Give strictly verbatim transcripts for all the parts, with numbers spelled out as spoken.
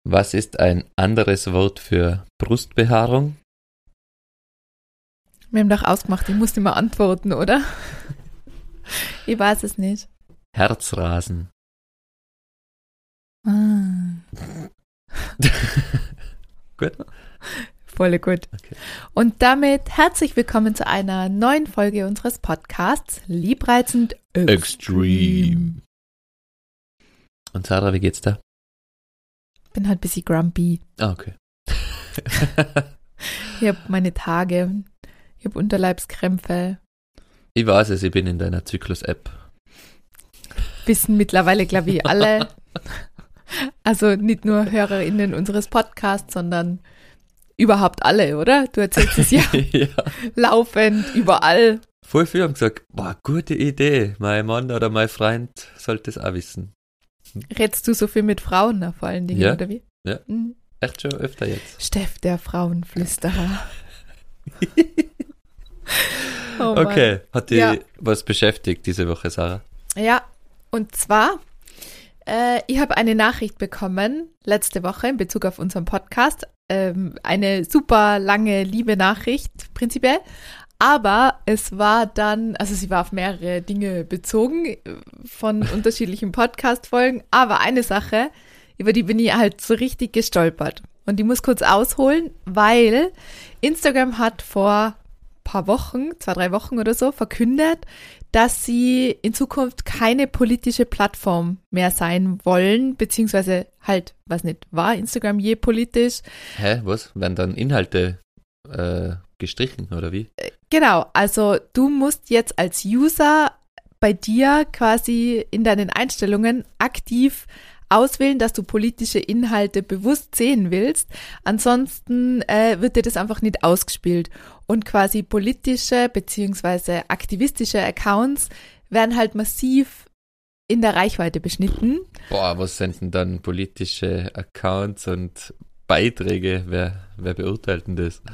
Was ist ein anderes Wort für Brustbehaarung? Wir haben doch ausgemacht, ich muss nicht mehr antworten, oder? Ich weiß es nicht. Herzrasen. Ah. Gut? Voll gut. Okay. Und damit herzlich willkommen zu einer neuen Folge unseres Podcasts Liebreizend Extreme. Extreme. Und Sarah, wie geht's da? Bin halt ein bisschen grumpy. Ah, okay. Ich habe meine Tage, ich habe Unterleibskrämpfe. Ich weiß es, ich bin in deiner Zyklus-App. Wissen mittlerweile, glaube ich, alle. Also nicht nur HörerInnen unseres Podcasts, sondern überhaupt alle, oder? Du erzählst es ja, Ja. laufend, überall. Voll viele haben gesagt, boah, gute Idee. Mein Mann oder mein Freund sollte es auch wissen. Redst du so viel mit Frauen na, vor allen Dingen, Ja. oder wie? Ja. Mhm. Echt schon öfter jetzt. Steff, der Frauenflüsterer. Oh Mann. Okay, hat dich Ja. was beschäftigt diese Woche, Sarah? Ja, und zwar, äh, ich habe eine Nachricht bekommen letzte Woche in Bezug auf unseren Podcast. Ähm, eine super lange, liebe Nachricht, prinzipiell. Aber es war dann, also sie war auf mehrere Dinge bezogen äh, von unterschiedlichen Podcast-Folgen. Aber eine Sache, über die bin ich halt so richtig gestolpert. Und die muss kurz ausholen, weil Instagram hat vor paar Wochen, zwei, drei Wochen oder so, verkündet, dass sie in Zukunft keine politische Plattform mehr sein wollen, beziehungsweise halt, weiß nicht, war Instagram je politisch? Hä, was? Werden dann Inhalte äh, gestrichen, oder wie? Genau, also du musst jetzt als User bei dir quasi in deinen Einstellungen aktiv auswählen, dass du politische Inhalte bewusst sehen willst. Ansonsten äh, wird dir das einfach nicht ausgespielt. Und quasi politische beziehungsweise aktivistische Accounts werden halt massiv in der Reichweite beschnitten. Boah, was sind denn dann politische Accounts und Beiträge? Wer, wer beurteilt denn das?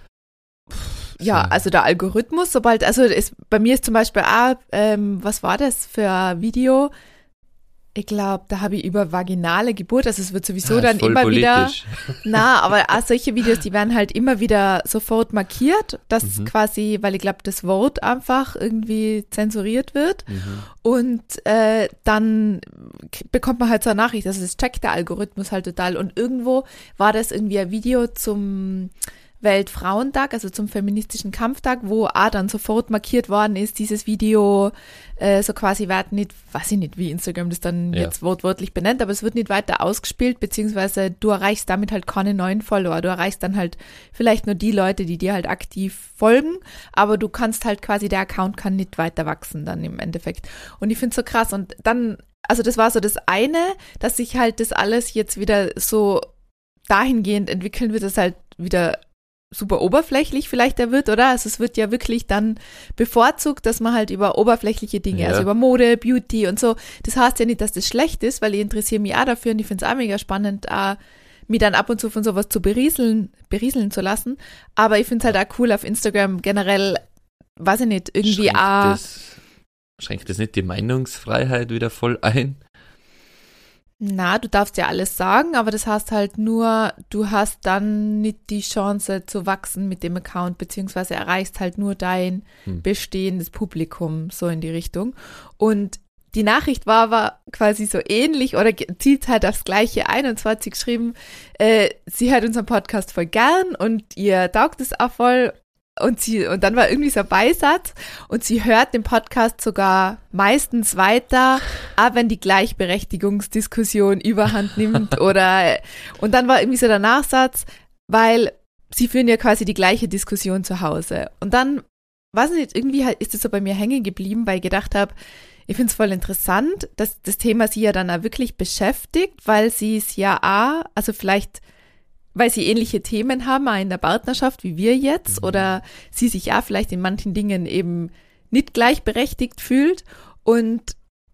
Ja, So. also der Algorithmus, sobald, also es, bei mir ist zum Beispiel auch, ähm, was war das für ein Video? Ich glaube, da habe ich über vaginale Geburt, also es wird sowieso Ah, dann voll immer politisch. wieder, na, aber auch solche Videos, die werden halt immer wieder sofort markiert, dass Mhm. quasi, weil ich glaube, das Wort einfach irgendwie zensuriert wird Mhm. und äh, dann k- bekommt man halt so eine Nachricht, also das checkt der Algorithmus halt total und irgendwo war das irgendwie ein Video zum Weltfrauentag, also zum feministischen Kampftag, wo auch dann sofort markiert worden ist, dieses Video, äh, so quasi wird nicht, weiß ich nicht, wie Instagram das dann Ja. jetzt wortwörtlich benennt, aber es wird nicht weiter ausgespielt, beziehungsweise du erreichst damit halt keine neuen Follower, du erreichst dann halt vielleicht nur die Leute, die dir halt aktiv folgen, aber du kannst halt quasi, der Account kann nicht weiter wachsen dann im Endeffekt. Und ich finde es so krass und dann, also das war so das eine, dass sich halt das alles jetzt wieder so dahingehend entwickeln wird, dass halt wieder super oberflächlich vielleicht er wird, oder? Also es wird ja wirklich dann bevorzugt, dass man halt über oberflächliche Dinge, Ja. also über Mode, Beauty und so, das heißt ja nicht, dass das schlecht ist, weil ich interessiere mich auch dafür und ich finde es auch mega spannend, auch mich dann ab und zu von sowas zu berieseln, berieseln zu lassen, aber ich finde es halt auch cool auf Instagram generell, weiß ich nicht, irgendwie Schränkt auch, das, schränkt das nicht die Meinungsfreiheit wieder voll ein? na, du darfst ja alles sagen, aber das heißt halt nur, du hast dann nicht die Chance zu wachsen mit dem Account, beziehungsweise erreichst halt nur dein Hm. bestehendes Publikum, so in die Richtung. Und die Nachricht war aber quasi so ähnlich oder ge- zielt halt aufs Gleiche ein, und zwar hat sie geschrieben, äh, sie hört unseren Podcast voll gern und ihr taugt es auch voll. Und sie, und dann war irgendwie so ein Beisatz und sie hört den Podcast sogar meistens weiter, auch wenn die Gleichberechtigungsdiskussion überhand nimmt oder, und dann war irgendwie so der Nachsatz, weil sie führen ja quasi die gleiche Diskussion zu Hause. Und dann, weiß ich nicht, irgendwie halt ist es so bei mir hängen geblieben, weil ich gedacht habe, ich finde es voll interessant, dass das Thema sie ja dann auch wirklich beschäftigt, weil sie es ja auch, also vielleicht weil sie ähnliche Themen haben, auch in der Partnerschaft wie wir jetzt, Mhm. oder sie sich ja vielleicht in manchen Dingen eben nicht gleichberechtigt fühlt und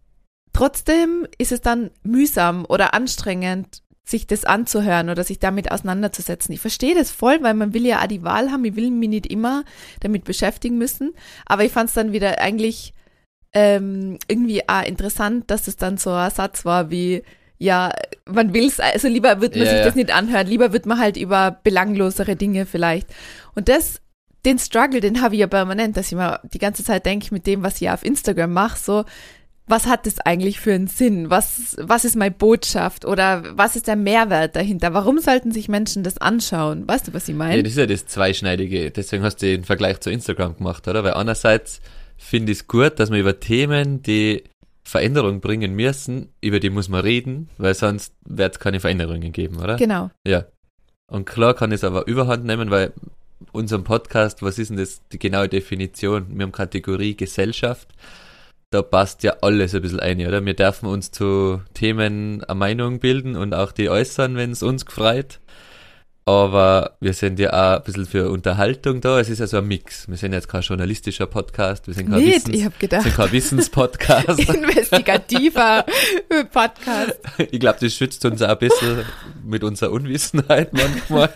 trotzdem ist es dann mühsam oder anstrengend, sich das anzuhören oder sich damit auseinanderzusetzen. Ich verstehe das voll, weil man will ja auch die Wahl haben, ich will mich nicht immer damit beschäftigen müssen, aber ich fand es dann wieder eigentlich ähm, irgendwie auch interessant, dass es dann so ein Satz war wie, ja, man will's, also lieber wird man Ja, sich ja. das nicht anhören, lieber wird man halt über belanglosere Dinge vielleicht. Und das, den Struggle, den habe ich ja permanent, dass ich mir die ganze Zeit denke, mit dem, was ich auf Instagram mache, so, was hat das eigentlich für einen Sinn? Was, was ist meine Botschaft? Oder was ist der Mehrwert dahinter? Warum sollten sich Menschen das anschauen? Weißt du, was ich meine? Ja, das ist ja das Zweischneidige. Deswegen hast du den Vergleich zu Instagram gemacht, oder? Weil einerseits finde ich es gut, dass man über Themen, die Veränderung bringen müssen, über die muss man reden, weil sonst wird es keine Veränderungen geben, oder? Genau. Ja. Und klar kann ich es aber überhand nehmen, weil unserem Podcast, was ist denn das, die genaue Definition? Wir haben Kategorie Gesellschaft. Da passt ja alles ein bisschen ein, oder? Wir dürfen uns zu Themen eine Meinung bilden und auch die äußern, wenn es uns gefreut. Aber wir sind ja auch ein bisschen für Unterhaltung da. Es ist ja so ein Mix. Wir sind jetzt kein journalistischer Podcast, wir sind kein, Nicht, Wissens, ich habe gedacht. sind kein Wissenspodcast. Investigativer Podcast. Ich glaube, das schützt uns auch ein bisschen mit unserer Unwissenheit manchmal.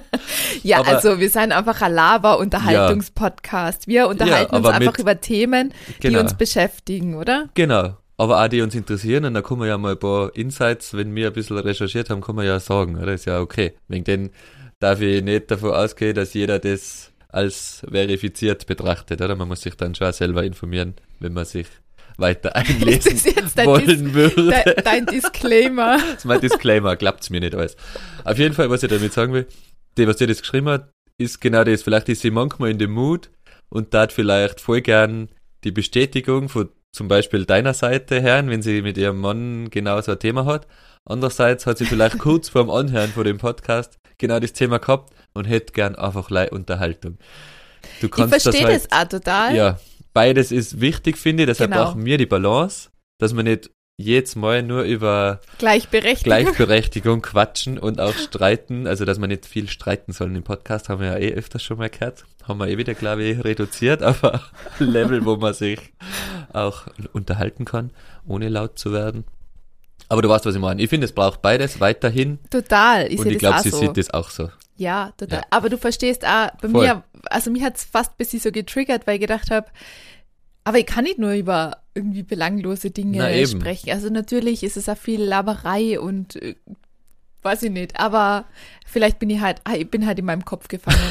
Ja, Aber- also wir sind einfach ein Laber-Unterhaltungspodcast. Wir unterhalten Ja, uns aber einfach mit- über Themen, die Genau. uns beschäftigen, oder? Genau. Aber auch die uns interessieren und da kann man ja mal ein paar Insights, wenn wir ein bisschen recherchiert haben, kann man ja sagen, oder? Ist ja okay. Wegen denen darf ich nicht davon ausgehen, dass jeder das als verifiziert betrachtet, oder? Man muss sich dann schon selber informieren, wenn man sich weiter Das einlesen ist jetzt dein, wollen Dis würde. dein, dein Disclaimer. Das ist mein Disclaimer, klappt's mir nicht alles. Auf jeden Fall, was ich damit sagen will, die, was dir das geschrieben hat, ist genau das. Vielleicht ist sie manchmal in dem Mut und tat vielleicht voll gern die Bestätigung von zum Beispiel deiner Seite hören, wenn sie mit ihrem Mann genau so ein Thema hat. Andererseits hat sie vielleicht kurz vorm Anhören von dem Podcast genau das Thema gehabt und hätte gern einfach lei Unterhaltung. Du Ich kannst verstehe das, das, halt, auch total. Ja, beides ist wichtig, finde ich. Deshalb Genau. brauchen wir die Balance, dass man nicht jedes Mal nur über Gleichberechtigung. Gleichberechtigung quatschen und auch streiten, also dass man nicht viel streiten soll im Podcast, haben wir ja eh öfters schon mal gehört, haben wir eh wieder, glaube ich, reduziert, aber ein Level, wo man sich auch unterhalten kann, ohne laut zu werden. Aber du weißt, was ich meine. Ich finde, es braucht beides weiterhin Total. Ich und sehe ich das glaube, auch sie so. sieht das auch so. Ja, total. Ja. Aber du verstehst auch, bei Voll. mir, also mich hat's fast ein bisschen so getriggert, weil ich gedacht habe, aber ich kann nicht nur über irgendwie belanglose Dinge Na eben. sprechen. Also natürlich ist es auch viel Laberei und äh, weiß ich nicht, aber vielleicht bin ich halt, ah, ich bin halt in meinem Kopf gefangen.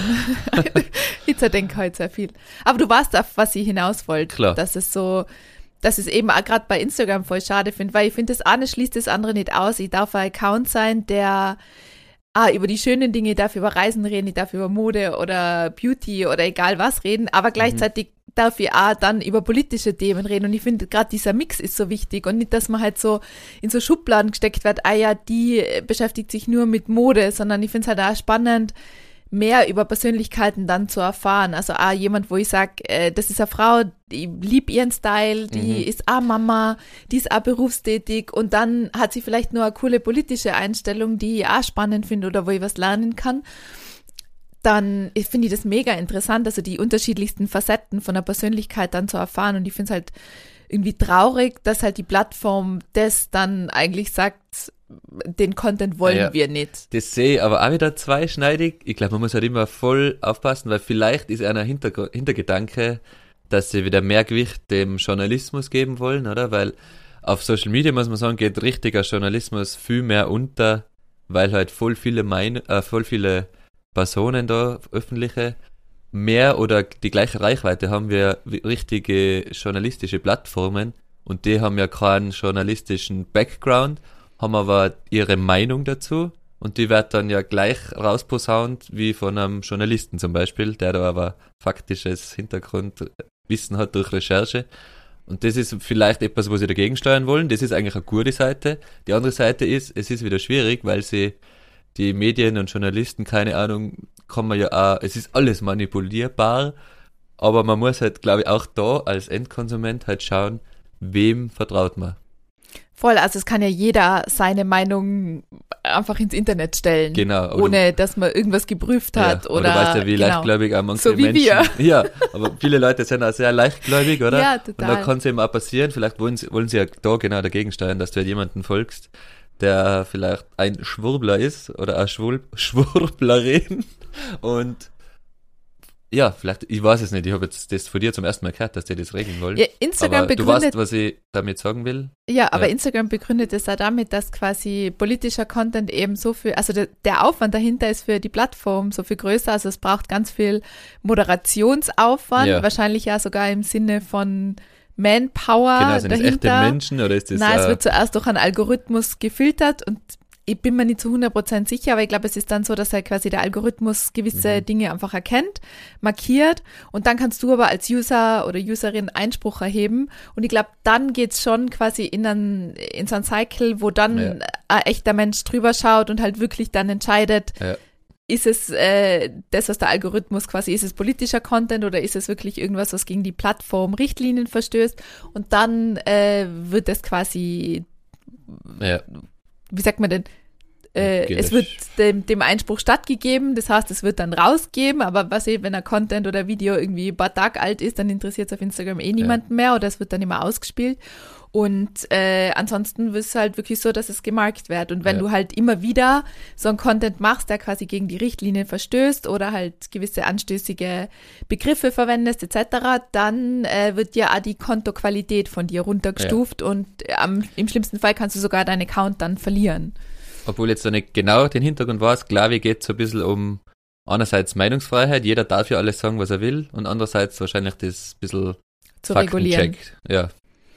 Ich zerdenke halt sehr viel. Aber du weißt, auf was ich hinaus wollte. Klar. Dass es so, dass es eben auch gerade bei Instagram voll schade finde, weil ich finde, das eine schließt das andere nicht aus. Ich darf ein Account sein, der ah, über die schönen Dinge, ich darf über Reisen reden, ich darf über Mode oder Beauty oder egal was reden, aber gleichzeitig darf ich auch dann über politische Themen reden und ich finde gerade dieser Mix ist so wichtig und nicht, dass man halt so in so Schubladen gesteckt wird, ah ja, die beschäftigt sich nur mit Mode, sondern ich finde es halt auch spannend, mehr über Persönlichkeiten dann zu erfahren. Also auch jemand, wo ich sage, äh, das ist eine Frau, die liebt ihren Style, die Mhm. ist auch Mama, die ist auch berufstätig und dann hat sie vielleicht nur eine coole politische Einstellung, die ich auch spannend finde oder wo ich was lernen kann. Dann ich finde ich das mega interessant, also die unterschiedlichsten Facetten von der Persönlichkeit dann zu erfahren und ich finde es halt irgendwie traurig, dass halt die Plattform das dann eigentlich sagt, den Content wollen Ja. wir nicht. Das sehe ich aber auch wieder zweischneidig. Ich glaube, man muss halt immer voll aufpassen, weil vielleicht ist einer Hintergr- Hintergedanke, dass sie wieder mehr Gewicht dem Journalismus geben wollen, oder? Weil auf Social Media, muss man sagen, geht richtiger Journalismus viel mehr unter, weil halt voll viele Mein äh, voll viele Personen da, öffentliche, mehr oder die gleiche Reichweite haben wir wie richtige journalistische Plattformen und die haben ja keinen journalistischen Background, haben aber ihre Meinung dazu und die wird dann ja gleich rausposaunt wie von einem Journalisten zum Beispiel, der da aber faktisches Hintergrundwissen hat durch Recherche. Und das ist vielleicht etwas, wo sie dagegen steuern wollen. Das ist eigentlich eine gute Seite. Die andere Seite ist, es ist wieder schwierig, weil sie die Medien und Journalisten, keine Ahnung, kann man ja auch, es ist alles manipulierbar, aber man muss halt, glaube ich, auch da als Endkonsument halt schauen, wem vertraut man. Voll, also es kann ja jeder seine Meinung einfach ins Internet stellen, Genau. aber ohne dass man irgendwas geprüft hat ja, oder aber du weißt ja, wie genau. leichtgläubig auch manche So wie Menschen. wir. Ja, aber viele Leute sind auch sehr leichtgläubig, oder? Ja, Und total. da kann es eben auch passieren, vielleicht wollen sie, wollen sie ja da genau dagegen steuern, dass du halt jemanden folgst, der vielleicht ein Schwurbler ist oder eine Schwul Schwurblerin und Ja, vielleicht, ich weiß es nicht, ich habe jetzt das von dir zum ersten Mal gehört, dass die das regeln wollen. Ja, Instagram aber du begründet, weißt, was ich damit sagen will? ja, aber Ja. Instagram begründet es auch damit, dass quasi politischer Content eben so viel, also der, der Aufwand dahinter ist für die Plattform so viel größer, also es braucht ganz viel Moderationsaufwand, Ja. wahrscheinlich ja sogar im Sinne von Manpower Genau, sind das echte dahinter. Menschen oder ist das... Nein, es äh, wird zuerst durch einen Algorithmus gefiltert und ich bin mir nicht zu hundert Prozent sicher, aber ich glaube, es ist dann so, dass halt quasi der Algorithmus gewisse Mhm. Dinge einfach erkennt, markiert und dann kannst du aber als User oder Userin Einspruch erheben und ich glaube, dann geht's schon quasi in, einen, in so einen Cycle, wo dann Ja. ein echter Mensch drüber schaut und halt wirklich dann entscheidet, Ja. ist es äh, das, was der Algorithmus quasi, ist es politischer Content oder ist es wirklich irgendwas, was gegen die Plattform Richtlinien verstößt und dann äh, wird es quasi, ja. wie sagt man denn, äh, Gelöscht. es wird dem, dem Einspruch stattgegeben, das heißt, es wird dann rausgeben, aber was eh, wenn ein Content oder Video irgendwie ein paar Tage alt ist, dann interessiert es auf Instagram eh niemanden mehr oder es wird dann immer ausgespielt und äh, ansonsten ist es halt wirklich so, dass es gemarkt wird und wenn Ja. du halt immer wieder so einen Content machst, der quasi gegen die Richtlinien verstößt oder halt gewisse anstößige Begriffe verwendest et cetera, dann äh, wird ja auch die Kontoqualität von dir runtergestuft und am, im schlimmsten Fall kannst du sogar deinen Account dann verlieren. Obwohl jetzt da nicht genau den Hintergrund weiß, glaube ich, geht es so ein bisschen um einerseits Meinungsfreiheit, jeder darf ja alles sagen, was er will, und andererseits wahrscheinlich das bisschen Zu regulieren. Faktencheck. Ja.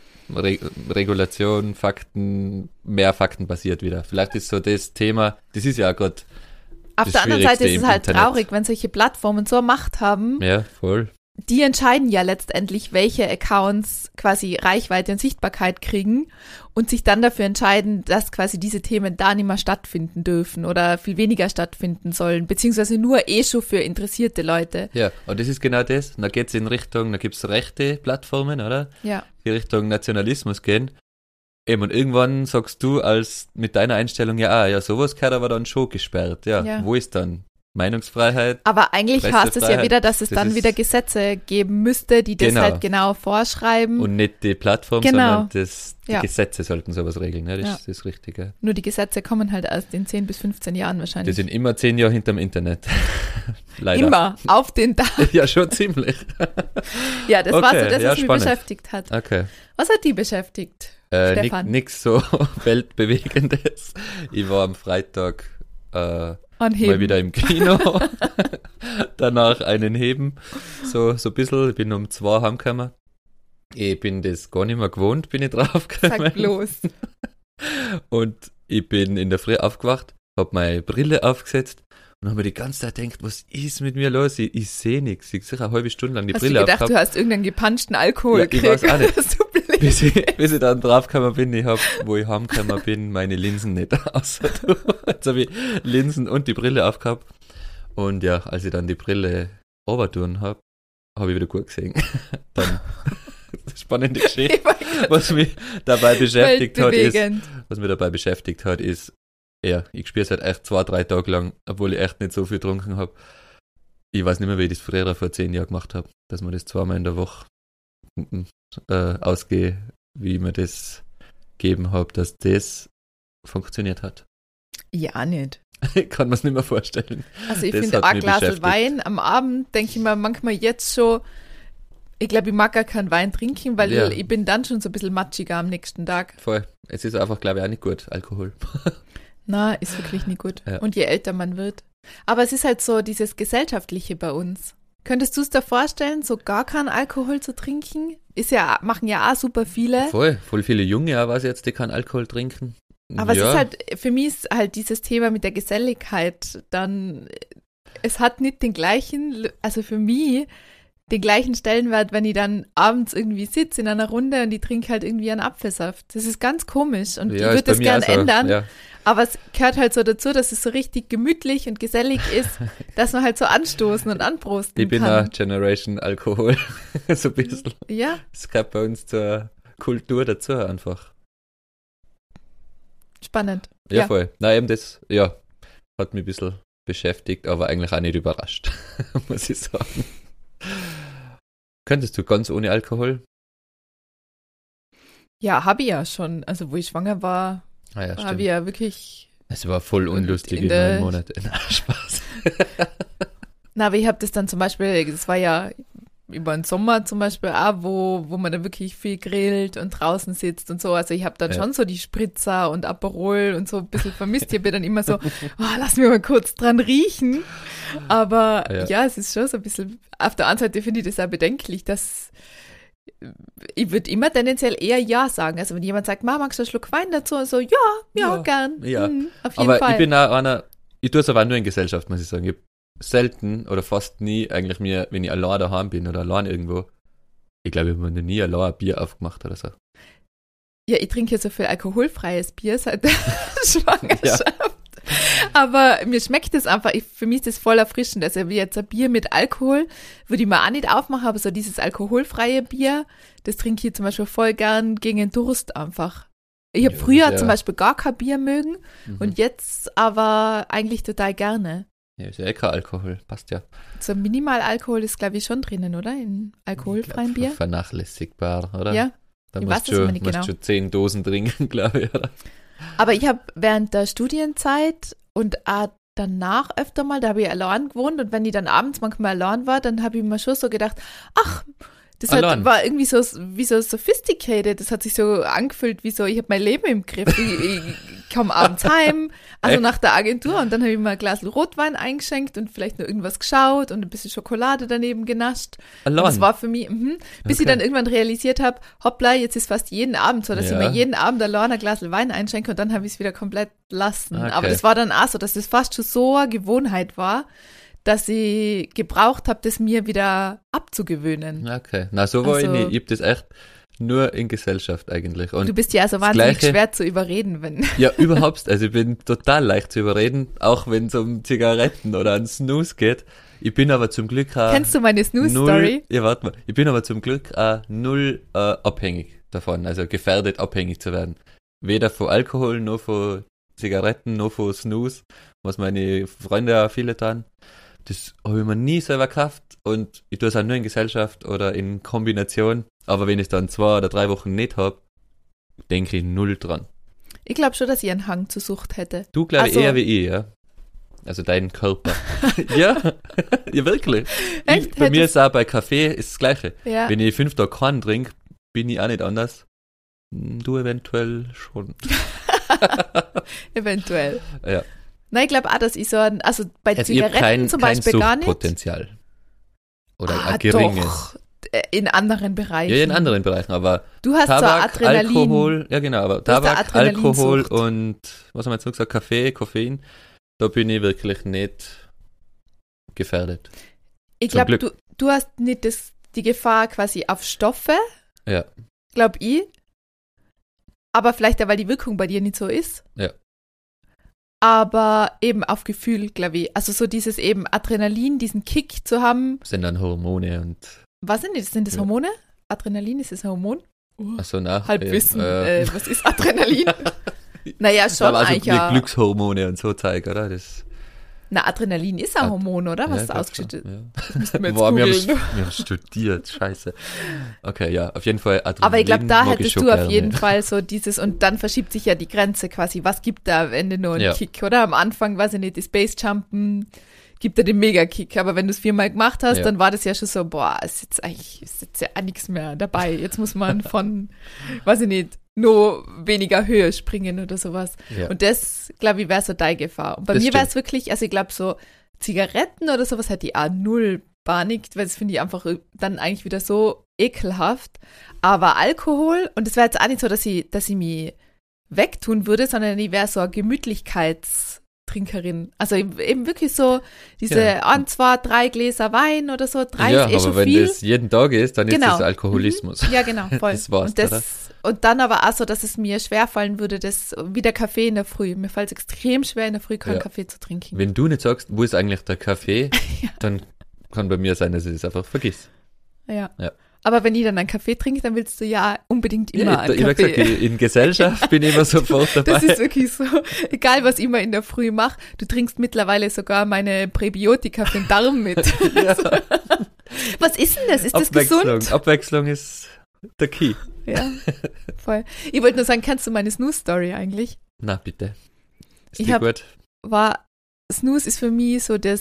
Re Regulation, Fakten, mehr Fakten basiert wieder. Vielleicht ist so das Thema, das ist ja auch gerade Auf das der anderen Seite Schwierigste ist es im halt Internet. traurig, wenn solche Plattformen so Macht haben. Ja, voll. Die entscheiden ja letztendlich, welche Accounts quasi Reichweite und Sichtbarkeit kriegen und sich dann dafür entscheiden, dass quasi diese Themen da nicht mehr stattfinden dürfen oder viel weniger stattfinden sollen, beziehungsweise nur eh schon für interessierte Leute. Ja, und das ist genau das. Und da geht es in Richtung, da gibt es rechte Plattformen, oder? Ja. Die Richtung Nationalismus gehen. Eben, und irgendwann sagst du als mit deiner Einstellung, ja, ah, ja, sowas gehört aber dann schon gesperrt. Ja, Ja. wo ist dann Meinungsfreiheit? Aber eigentlich heißt es ja Pressefreiheit. wieder, dass es Das dann ist- wieder Gesetze geben müsste, die das Genau. halt genau vorschreiben. Und nicht die Plattform, Genau. sondern das, die Ja. Gesetze sollten sowas regeln. Ja, das Ja. ist das Richtige. Nur die Gesetze kommen halt erst in zehn bis fünfzehn Jahren Die wahrscheinlich. sind immer zehn Jahre hinterm Internet. Leider. Immer auf den Tag. Ja, schon ziemlich. Ja, das war Okay, so das, ja, was mich spannend. beschäftigt hat. Okay. Was hat die beschäftigt? Äh, Stefan. Nichts so weltbewegendes. Ich war am Freitag äh, Anheben. mal wieder im Kino. Danach einen heben. So, so ein bisschen. Ich bin um zwei heimgekommen. Ich bin das gar nicht mehr gewohnt, bin ich draufgekommen. Sag bloß. Und ich bin in der Früh aufgewacht, hab meine Brille aufgesetzt und habe mir die ganze Zeit gedacht, was ist mit mir los? Ich, ich sehe nichts. Ich sicher eine halbe Stunde lang die Hast du Brille gedacht, aufgehabt. du hast irgendeinen gepanschten Alkohol Ja, ich weiß auch nicht. dass du blind Bis ich, bis ich dann draufgekommen bin, ich hab, wo ich heimgekommen bin, meine Linsen nicht außer du. Jetzt habe ich Linsen und die Brille aufgehabt. Und ja, als ich dann die Brille runtertun habe, habe ich wieder gut gesehen. Dann, spannende Geschichte. Was mich dabei beschäftigt hat, ist, weltbewegend. was mich dabei beschäftigt hat, ist, ja, ich spiele seit echt zwei, drei Tage lang, obwohl ich echt nicht so viel getrunken habe. Ich weiß nicht mehr, wie ich das früher vor zehn Jahren gemacht habe, dass man das zweimal in der Woche äh, ausgehe, wie ich mir das gegeben habe, dass das funktioniert hat. Ja, nicht. Ich kann mir es nicht mehr vorstellen. Also ich Das finde hat auch ein mich Glas beschäftigt. Wein am Abend, denke ich mir manchmal jetzt schon, ich glaube, ich mag gar keinen Wein trinken, weil Ja. ich bin dann schon so ein bisschen matschiger am nächsten Tag. Voll. Es ist einfach, glaube ich, auch nicht gut, Alkohol. Na, ist wirklich nicht gut. Ja. Und je älter man wird. Aber es ist halt so dieses Gesellschaftliche bei uns. Könntest du es dir vorstellen, so gar keinen Alkohol zu trinken? Ist ja, machen ja auch super viele. Voll. Voll viele Junge, auch weiß ich jetzt, die keinen Alkohol trinken. Aber ja. es ist halt, für mich ist halt dieses Thema mit der Geselligkeit dann, es hat nicht den gleichen, also für mich, den gleichen Stellenwert, wenn ich dann abends irgendwie sitze in einer Runde und ich trinke halt irgendwie einen Apfelsaft. Das ist ganz komisch und Ja, ich ist würde bei das mir gern auch so. ändern, Ja. aber es gehört halt so dazu, dass es so richtig gemütlich und gesellig ist, dass man halt so anstoßen und anprosten Ich bin kann. auch Generation Alkohol. So ein bisschen. Ja, Das gehört bei uns zur Kultur dazu einfach. spannend. Ja, Ja. voll. Na eben das, ja, hat mich ein bisschen beschäftigt, aber eigentlich auch nicht überrascht, muss ich sagen. Könntest du ganz ohne Alkohol? Ja, habe ich ja schon. Also wo ich schwanger war, Ah ja, habe stimmt. ich ja wirklich. Es war voll unlustig in in der- neun Monaten. Na, Spaß. Na, aber ich habe das dann zum Beispiel, das war ja über den Sommer zum Beispiel auch, wo, wo man da wirklich viel grillt und draußen sitzt und so. Also ich habe dann Ja. schon so die Spritzer und Aperol und so ein bisschen vermisst. Ich habe dann immer so, oh, lass mich mal kurz dran riechen. Aber Ja. ja. es ist schon so ein bisschen, auf der anderen Seite finde ich das auch bedenklich, dass ich würde immer tendenziell eher Ja sagen. Also wenn jemand sagt, Ma, magst du einen Schluck Wein dazu? So, ja, ja, Ja. gern. Ja. Mhm, auf jeden Aber Fall. ich bin auch einer, ich tue es aber auch nur in Gesellschaft, muss ich sagen. Ich hab selten oder fast nie eigentlich mir, wenn ich allein daheim bin oder allein irgendwo, ich glaube, ich habe mir noch nie allein ein Bier aufgemacht oder so. Ja, ich trinke ja so viel alkoholfreies Bier seit der Schwangerschaft. Aber mir schmeckt das einfach, ich, für mich ist das voll erfrischend. Also wie jetzt ein Bier mit Alkohol, würde ich mir auch nicht aufmachen, aber so dieses alkoholfreie Bier, das trinke ich zum Beispiel voll gern gegen den Durst einfach. Ich habe Ja, früher ja. zum Beispiel gar kein Bier mögen Mhm. und jetzt aber eigentlich total gerne. Ja, ist ja eh kein Alkohol, passt ja. So Minimalalkohol ist, glaube ich, schon drinnen, oder? In alkoholfreiem Ich glaub, Bier. Vernachlässigbar, oder? Ja, Da ich musst weiß du das schon, immer nicht musst genau. schon zehn Dosen trinken, glaube ich, oder? aber ich habe während der Studienzeit und auch danach öfter mal, da habe ich allein gewohnt und wenn ich dann abends manchmal allein war, dann habe ich mir schon so gedacht, ach, das hat, Allein. war irgendwie so wie so sophisticated, das hat sich so angefühlt, wie so, ich habe mein Leben im Griff, ich, ich komme abends heim, also Echt? nach der Agentur und dann habe ich mir ein Glas Rotwein eingeschenkt und vielleicht noch irgendwas geschaut und ein bisschen Schokolade daneben genascht. Und Allein. das war für mich, mhm, bis ich Okay. dann irgendwann realisiert habe, hoppla, jetzt ist fast jeden Abend so, dass Ja. ich mir jeden Abend allein ein Glas Wein einschenke und dann habe ich es wieder komplett lassen. Okay. Aber das war dann auch so, dass das fast schon so eine Gewohnheit war, dass ich gebraucht habe, das mir wieder abzugewöhnen. Okay, na so war Also- ich nicht. Ich hab das echt nur in Gesellschaft eigentlich. Und Du bist ja so das wahnsinnig Gleiche- schwer zu überreden, wenn. ja, überhaupt, also ich bin total leicht zu überreden, auch wenn es um Zigaretten oder an Snooze geht. Ich bin aber zum Glück auch Kennst du meine null, Snooze-Story? ja, warte mal, ich bin aber zum Glück auch null äh, abhängig davon, also gefährdet abhängig zu werden. Weder von Alkohol, noch von Zigaretten, noch von Snooze, was meine Freunde auch viele tun. Das habe ich mir nie selber gekauft und ich tue es auch nur in Gesellschaft oder in Kombination. Aber wenn ich es dann zwei oder drei Wochen nicht habe, denke ich null dran. Ich glaube schon, dass ich einen Hang zur Sucht hätte. Du glaube ich Also- eher wie ich, ja. Also dein Körper. ja, ja wirklich. Echt? Ich, bei mir Hättest- ist auch bei Kaffee ist das Gleiche. Ja. Wenn ich fünf Tage keinen trinke, bin ich auch nicht anders. Hm, Du eventuell schon. Eventuell. Ja. Nein, ich glaube auch, dass ich so ein, also bei Also ich habe Zigaretten kein, zum kein Beispiel gar nicht. Suchtpotenzial. Oder Ah, ein geringes. doch. Äh, In anderen Bereichen. Ja, in anderen Bereichen, aber Du hast Tabak, so Adrenalin. Alkohol, ja genau, aber Du hast eine Tabak, Alkohol Adrenalinsucht. und, was haben wir jetzt noch gesagt, Kaffee, Koffein, da bin ich wirklich nicht gefährdet. Ich Zum glaube, Glück. du, du hast nicht das, die Gefahr quasi auf Stoffe, Ja, glaube ich. Aber vielleicht auch, weil die Wirkung bei dir nicht so ist. Ja. Aber eben auf Gefühl, glaube ich. Also so dieses eben Adrenalin, diesen Kick zu haben. sind dann Hormone und, Was sind das? Sind das Ja. Hormone? Adrenalin, ist das ein Hormon? achso, nach. Halbwissen. Äh, Äh, was ist Adrenalin? naja, schon aber also eigentlich die ja. Glückshormone und so Zeug, oder? Das, Na, Adrenalin ist ein Ad- Hormon, oder? Was ja, da glaub ausgeschüttet schon, Das müssen wir ja. jetzt Boah, wir haben, googeln. wir haben studiert, scheiße. Okay, ja, auf jeden Fall Adrenalin. Aber ich glaube, da mag ich hättest schon du auf gerne. jeden Fall so dieses, und dann verschiebt sich ja die Grenze quasi. Was gibt da am Ende nur einen Ja. Kick, oder? Am Anfang, weiß ich nicht, die Space Jumpen gibt er den Mega-Kick. Aber wenn du es viermal gemacht hast, Ja. dann war das ja schon so, boah, ist jetzt eigentlich, ist jetzt ja auch nichts mehr dabei. Jetzt muss man von, weiß ich nicht, nur weniger Höhe springen oder sowas. Ja. Und das, glaube ich, wäre so deine Gefahr. Und bei Das mir wäre es stimmt. wirklich, also ich glaube, so Zigaretten oder sowas hätte ich auch null Panik, weil das finde ich einfach dann eigentlich wieder so ekelhaft. Aber Alkohol, und es wäre jetzt auch nicht so, dass ich, dass ich mich wegtun würde, sondern ich wäre so eine Gemütlichkeitstrinkerin. Also eben wirklich so diese Ja. ein, zwei, drei Gläser Wein oder so, drei ja, ist eh aber schon wenn viel. das jeden Tag ist, dann ist Genau. das Alkoholismus. Ja, genau, voll. Das war's, und, das, und dann aber auch so, dass es mir schwerfallen würde, das wie der Kaffee in der Früh. Mir fällt es extrem schwer, in der Früh keinen Ja. Kaffee zu trinken. Wenn du nicht sagst, wo ist eigentlich der Kaffee, dann kann bei mir sein, dass ich es einfach vergiss. Ja. Ja. Aber wenn ich dann einen Kaffee trinke, dann willst du ja unbedingt immer Ja, einen ich ich habe Kaffee. gesagt, in in Gesellschaft bin ich immer sofort dabei. Das ist wirklich so. Egal, was ich immer in der Früh mache, du trinkst mittlerweile sogar meine Präbiotika für den Darm mit. Ja. Was ist denn das? Ist das Abwechslung. gesund? Abwechslung ist der Key. Ja, voll. Ich wollte nur sagen, kennst du meine Snooze-Story eigentlich? Na, bitte. Ist Ich die hab- gut? War, Snooze ist für mich so das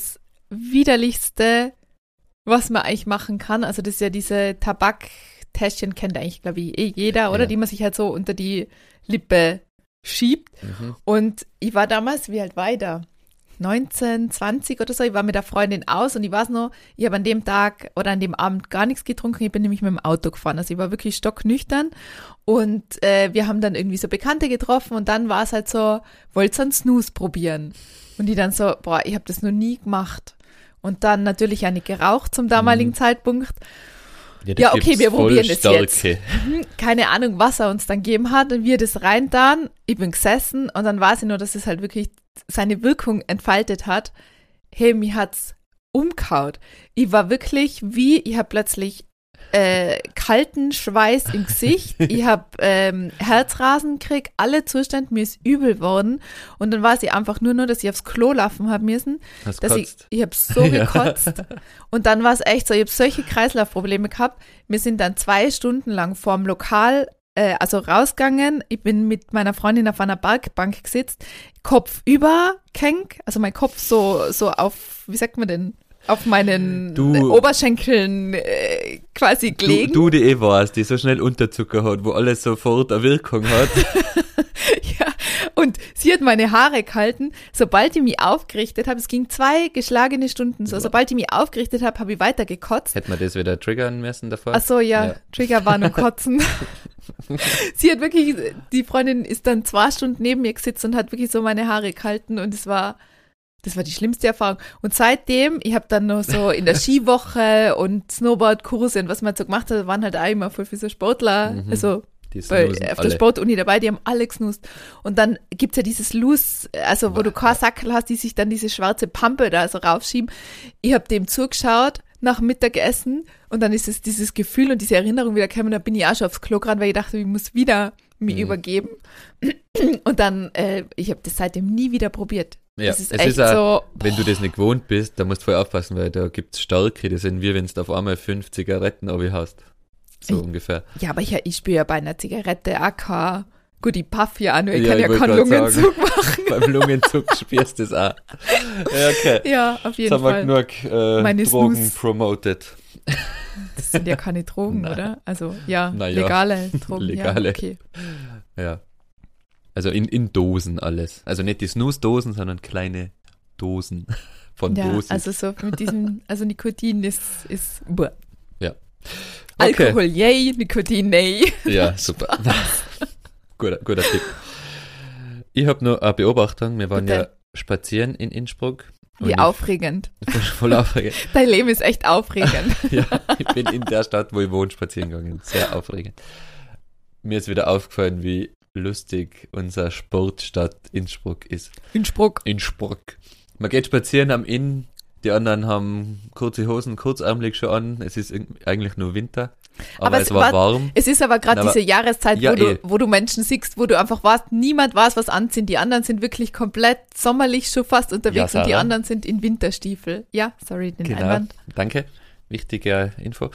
widerlichste, was man eigentlich machen kann. Also das ist ja diese Tabaktäschchen, kennt eigentlich, glaube ich, eh jeder, oder? Ja. Die man sich halt so unter die Lippe schiebt. Mhm. Und ich war damals, wie alt war ich da? neunzehn, zwanzig oder so. Ich war mit der Freundin aus und ich weiß noch, ich habe an dem Tag oder an dem Abend gar nichts getrunken. Ich bin nämlich mit dem Auto gefahren. Also ich war wirklich stocknüchtern und äh, wir haben dann irgendwie so Bekannte getroffen und dann war es halt so, wollt ihr einen Snooze probieren? Und die dann so, boah, ich habe das noch nie gemacht. Und dann natürlich eine geraucht zum damaligen Mhm. Zeitpunkt. Ja, Ja, okay, gibt's wir voll probieren das starke. jetzt. Mhm, keine Ahnung, was er uns dann gegeben hat und wir das reintan. Ich bin gesessen und dann weiß ich nur, dass es halt wirklich seine Wirkung entfaltet hat. Hey, mir hat's umgehauen. Ich war wirklich wie, ich habe plötzlich äh, kalten Schweiß im Gesicht, ich habe ähm, Herzrasen gekriegt, alle Zustände, mir ist übel worden und dann war es einfach nur nur, dass ich aufs Klo laufen habe müssen, Hast dass ich, gekotzt? ich habe so Ja. gekotzt und dann war es echt so, ich habe solche Kreislaufprobleme gehabt, wir sind dann zwei Stunden lang vorm Lokal, äh, also rausgegangen, ich bin mit meiner Freundin auf einer Parkbank gesetzt, Kopf über, Kenk, also mein Kopf so, so auf, wie sagt man denn, auf meinen Du- Oberschenkeln äh, quasi Du, gelegen. du, die eh warst, die so schnell Unterzucker hat, wo alles sofort eine Wirkung hat. Ja, und sie hat meine Haare gehalten. Sobald ich mich aufgerichtet habe, es ging zwei geschlagene Stunden so, sobald ich mich aufgerichtet habe, habe ich weiter gekotzt. Hätte man das wieder triggern müssen davor? Ach so, ja, Ja. Triggerwarnung kotzen. Sie hat wirklich, die Freundin ist dann zwei Stunden neben mir gesetzt und hat wirklich so meine Haare gehalten und es war, das war die schlimmste Erfahrung. Und seitdem, ich habe dann noch so in der Skiwoche und Snowboardkurse und was man so gemacht hat, waren halt auch immer voll viele Sportler, Mhm. also Die bei, snoosen auf der alle. Sportuni dabei, die haben alle gesnust. Und dann gibt's ja dieses Loose, also wo du keinen Sackel hast, die sich dann diese schwarze Pampe da so raufschieben. Ich habe dem zugeschaut nach Mittagessen und dann ist es dieses Gefühl und diese Erinnerung wieder gekommen, da bin ich auch schon aufs Klo gerannt, weil ich dachte, ich muss wieder mich Mhm. übergeben. Und dann, äh, ich habe das seitdem nie wieder probiert. Ja, Das ist es echt ist auch, so, wenn du das nicht gewohnt bist, da musst du voll aufpassen, weil da gibt's starke, das sind wie wenn du auf einmal fünf Zigaretten obi hast. So Ich- ungefähr. ja, aber ich, ich spüre ja bei einer Zigarette auch kein, gut, ich puff ja an, ich Ja, kann ich ja wollt keinen grad Lungenzug machen. Beim Lungenzug spürst du das auch. Ja, okay. Ja, auf Jetzt jeden haben wir Fall. genug äh, Meine Drogen Snooze. promoted. Das sind ja keine Drogen, Nein. oder? Also, ja, Na ja. legale Drogen. Legale. Ja, okay. Ja. Also in, in Dosen alles. Also nicht die Snooze-Dosen, sondern kleine Dosen von Ja, Dosis. also so mit diesem, also Nikotin ist, ist buh. Ja. Okay. Alkohol, yay, Nikotin, nee. Ja, super. guter, guter Tipp. Ich habe noch eine Beobachtung. Wir waren Bitte. ja spazieren in Innsbruck. Und Wie ich- aufregend. Voll aufregend. Dein Leben ist echt aufregend. Ja, ich bin in der Stadt, wo ich wohne, spazieren gegangen. Sehr aufregend. Mir ist wieder aufgefallen, wie lustig unsere Sportstadt Innsbruck ist. Innsbruck. Innsbruck. Man geht spazieren am Inn, die anderen haben kurze Hosen, kurzärmelig schon an. Es ist irg- eigentlich nur Winter, aber, Aber es es war war- warm. Es ist aber gerade Aber- diese Jahreszeit, Ja, wo, du, eh. wo du Menschen siehst, wo du einfach weißt, niemand weiß, was anziehen. Die anderen sind wirklich komplett sommerlich schon fast unterwegs Ja, und die Sarah. anderen sind in Winterstiefel. Ja, sorry, den Genau, Einwand. danke. Wichtige Info.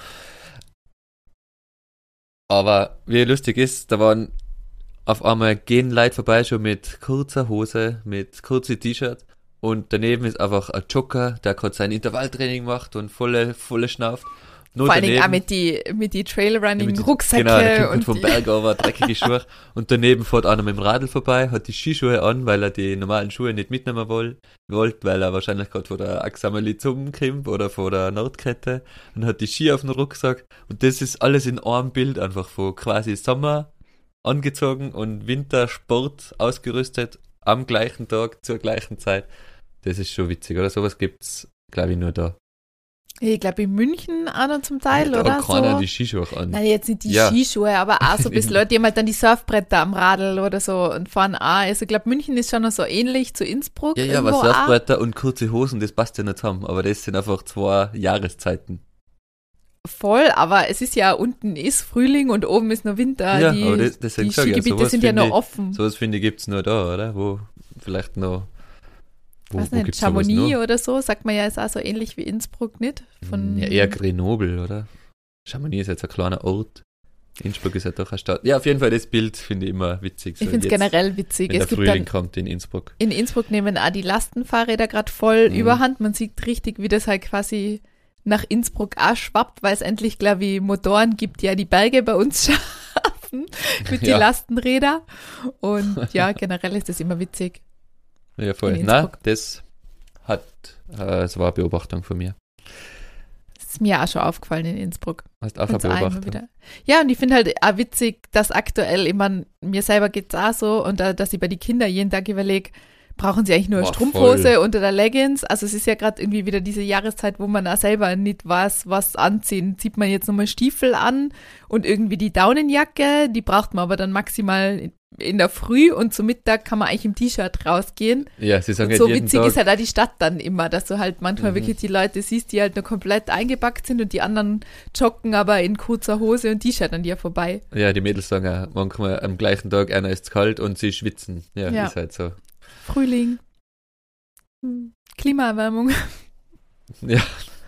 Aber wie lustig ist, da waren auf einmal gehen Leute vorbei schon mit kurzer Hose, mit kurze T-Shirt und daneben ist einfach ein Jogger, der gerade sein Intervalltraining macht und volle, volle schnauft. Nur Vor allen Dingen daneben- auch mit die, mit die Ja, mit Trailrunning die- Rucksäcke Genau, der kommt und vom die, Berg over, dreckige Schuhe. Und daneben fährt einer mit dem Radl vorbei, hat die Skischuhe an, weil er die normalen Schuhe nicht mitnehmen woll, wollte, weil er wahrscheinlich gerade von der Axameli zum kommt oder von der Nordkette und hat die Ski auf dem Rucksack. Und das ist alles in einem Bild einfach von quasi Sommer angezogen und Wintersport ausgerüstet am gleichen Tag zur gleichen Zeit. Das ist schon witzig, oder? Sowas gibt's, glaube ich, nur da. ich glaube in München auch noch zum Teil, da oder hat keiner so. die Skischuhe an. Nein, jetzt nicht die Ja. Skischuhe, aber auch so ein bisschen Leute, die haben halt dann die Surfbretter am Radl oder so und fahren auch. Also ich glaube, München ist schon noch so ähnlich zu Innsbruck. Ja, ja, irgendwo aber auch. Surfbretter und kurze Hosen, das passt ja nicht zusammen. Aber das sind einfach zwei Jahreszeiten. Voll, aber es ist ja, unten ist Frühling und oben ist noch Winter. Ja, die aber das- deswegen die sag ich ja, Skigebiete sowas sind ja finde noch ich- offen. Sowas finde ich gibt's nur da, oder? Wo vielleicht noch. Wo, Was wo nicht, gibt's sowas Chamonix noch? oder so, sagt man ja, ist auch so ähnlich wie Innsbruck, nicht? Von, Ja, eher Grenoble, oder? Chamonix ist jetzt ein kleiner Ort. Innsbruck ist ja doch eine Stadt. Ja, auf jeden Fall, das Bild finde ich immer witzig. So ich finde es generell witzig. Wenn es der gibt Frühling dann, kommt in Innsbruck. in Innsbruck nehmen auch die Lastenfahrräder gerade voll Mhm. überhand. Man sieht richtig, wie das halt quasi nach Innsbruck auch schwappt, weil es endlich, glaube ich, Motoren gibt, die ja die Berge bei uns schaffen mit Ja. den Lastenrädern. Und ja, generell ist das immer witzig. Ja, voll. In Nein, Innsbruck. das hat, äh, das war eine Beobachtung von mir. Das ist mir auch schon aufgefallen in Innsbruck. Hast auch eine Find's auch immer Beobachtung. wieder. Ja, und ich finde halt auch witzig, dass aktuell, ich mein, mir selber geht's auch so, und da, dass ich bei den Kindern jeden Tag überlege, brauchen sie eigentlich nur eine Boah, Strumpfhose voll. unter der Leggings? Also es ist ja gerade irgendwie wieder diese Jahreszeit, wo man auch selber nicht weiß, was anziehen. Zieht man jetzt nochmal Stiefel an und irgendwie die Daunenjacke, die braucht man aber dann maximal in der Früh, und zum Mittag kann man eigentlich im T-Shirt rausgehen. Ja, sie sagen Und halt so jeden witzig Tag, ist halt auch die Stadt dann immer, dass du halt manchmal Mhm. wirklich die Leute siehst, die halt nur komplett eingepackt sind und die anderen joggen aber in kurzer Hose und T-Shirt an dir vorbei. ja, die Mädels sagen auch manchmal am gleichen Tag, einer ist kalt und sie schwitzen. Ja, Ja. ist halt so. Frühling, Hm, Klimaerwärmung. Ja.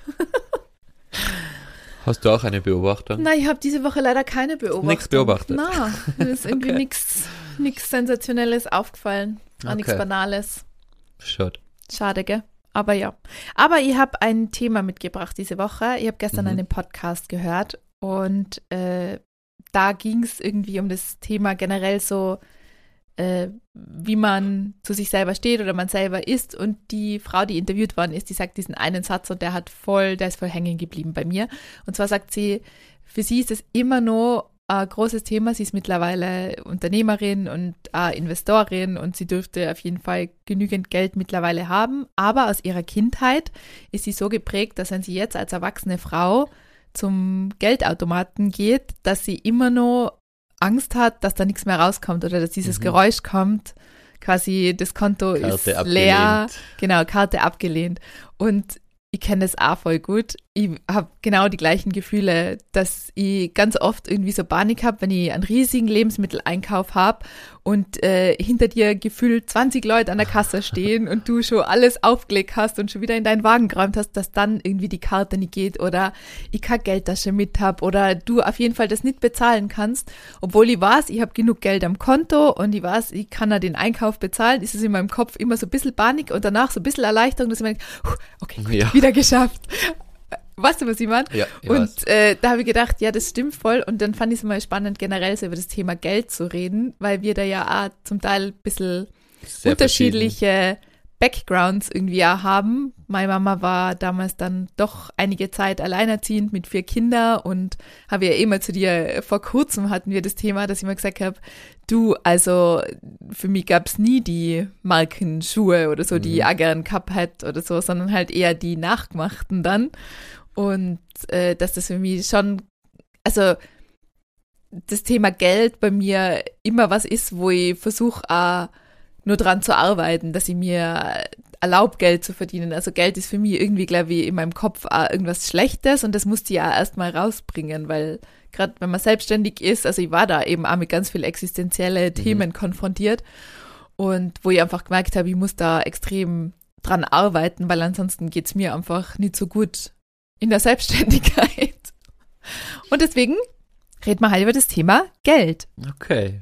Hast du auch eine Beobachtung? Nein, ich habe diese Woche leider keine Beobachtung. Nichts beobachtet? Nein, mir ist irgendwie Okay. nichts nichts Sensationelles aufgefallen. Auch nichts Okay. Banales. Schade. Schade, gell? Aber ja. Aber ich habe ein Thema mitgebracht diese Woche. Ich habe gestern Mhm. einen Podcast gehört und äh, da ging es irgendwie um das Thema generell so, äh, wie man zu sich selber steht oder man selber ist. Und die Frau, die interviewt worden ist, die sagt diesen einen Satz und der hat voll, der ist voll hängen geblieben bei mir. Und zwar sagt sie, für sie ist es immer noch ein großes Thema. Sie ist mittlerweile Unternehmerin und auch Investorin und sie dürfte auf jeden Fall genügend Geld mittlerweile haben. Aber aus ihrer Kindheit ist sie so geprägt, dass wenn sie jetzt als erwachsene Frau zum Geldautomaten geht, dass sie immer noch Angst hat, dass da nichts mehr rauskommt oder dass dieses Mhm. Geräusch kommt, quasi das Konto Karte ist leer, abgelehnt. genau, Karte abgelehnt. Und ich kenne das auch voll gut. Ich habe genau die gleichen Gefühle, dass ich ganz oft irgendwie so Panik habe, wenn ich einen riesigen Lebensmitteleinkauf habe und äh, hinter dir gefühlt zwanzig Leute an der Kasse stehen und du schon alles aufgelegt hast und schon wieder in deinen Wagen geräumt hast, dass dann irgendwie die Karte nicht geht oder ich keine Geldtasche mit habe oder du auf jeden Fall das nicht bezahlen kannst. Obwohl ich weiß, ich habe genug Geld am Konto und ich weiß, ich kann ja den Einkauf bezahlen, ist es in meinem Kopf immer so ein bisschen Panik und danach so ein bisschen Erleichterung, dass ich mir denke, "Puh, okay, gut, Ja. wieder geschafft." Weißt du, was ich meine? Ja, ich weiß. Und äh, da habe ich gedacht, ja, das stimmt voll. Und dann fand ich es mal spannend, generell so über das Thema Geld zu reden, weil wir da ja auch zum Teil ein bisschen Sehr unterschiedliche Backgrounds irgendwie auch haben. Meine Mama war damals dann doch einige Zeit alleinerziehend mit vier Kindern und habe ja immer zu dir, vor kurzem hatten wir das Thema, dass ich mal gesagt habe, du, also für mich gab es nie die Markenschuhe oder so, die ich auch gern gehabt hätte oder so, sondern halt eher die nachgemachten dann. Und äh, dass das für mich schon, also das Thema Geld bei mir immer was ist, wo ich versuche auch nur dran zu arbeiten, dass ich mir erlaube, Geld zu verdienen. Also Geld ist für mich irgendwie, glaube ich, in meinem Kopf auch irgendwas Schlechtes und das musste ich ja erstmal rausbringen, weil gerade wenn man selbstständig ist, also ich war da eben auch mit ganz viel existenzielle Themen konfrontiert und wo ich einfach gemerkt habe, ich muss da extrem dran arbeiten, weil ansonsten geht's mir einfach nicht so gut in der Selbstständigkeit. Und deswegen reden wir halt über das Thema Geld. Okay.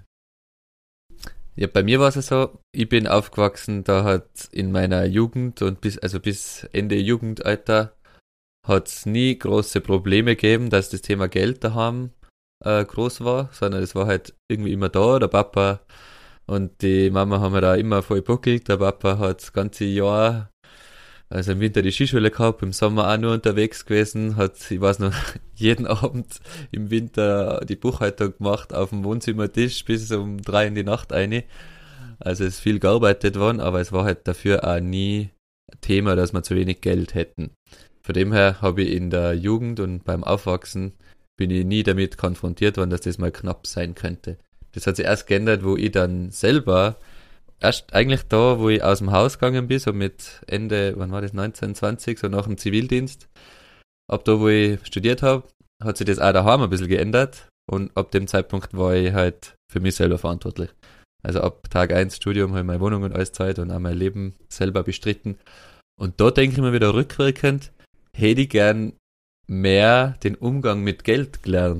Ja, bei mir war es ja so, ich bin aufgewachsen, da hat in meiner Jugend und bis, also bis Ende Jugendalter hat es nie große Probleme gegeben, dass das Thema Geld daheim äh, groß war, sondern es war halt irgendwie immer da, der Papa und die Mama haben wir da immer voll buckelt, der Papa hat das ganze Jahr, also im Winter die Skischule gehabt, im Sommer auch nur unterwegs gewesen, hat, ich weiß noch, jeden Abend im Winter die Buchhaltung gemacht auf dem Wohnzimmertisch bis um drei in die Nacht rein. Also es ist viel gearbeitet worden, aber es war halt dafür auch nie Thema, dass wir zu wenig Geld hätten. Von dem her habe ich in der Jugend und beim Aufwachsen bin ich nie damit konfrontiert worden, dass das mal knapp sein könnte. Das hat sich erst geändert, wo ich dann selber erst eigentlich da, wo ich aus dem Haus gegangen bin, so mit Ende, wann war das, neunzehn, zwanzig, so nach dem Zivildienst. Ab da, wo ich studiert habe, hat sich das auch daheim ein bisschen geändert und ab dem Zeitpunkt war ich halt für mich selber verantwortlich. Also ab Tag eins Studium habe ich meine Wohnung und alles Zeit und auch mein Leben selber bestritten. Und da denke ich mir wieder rückwirkend, hätte ich gern mehr den Umgang mit Geld gelernt.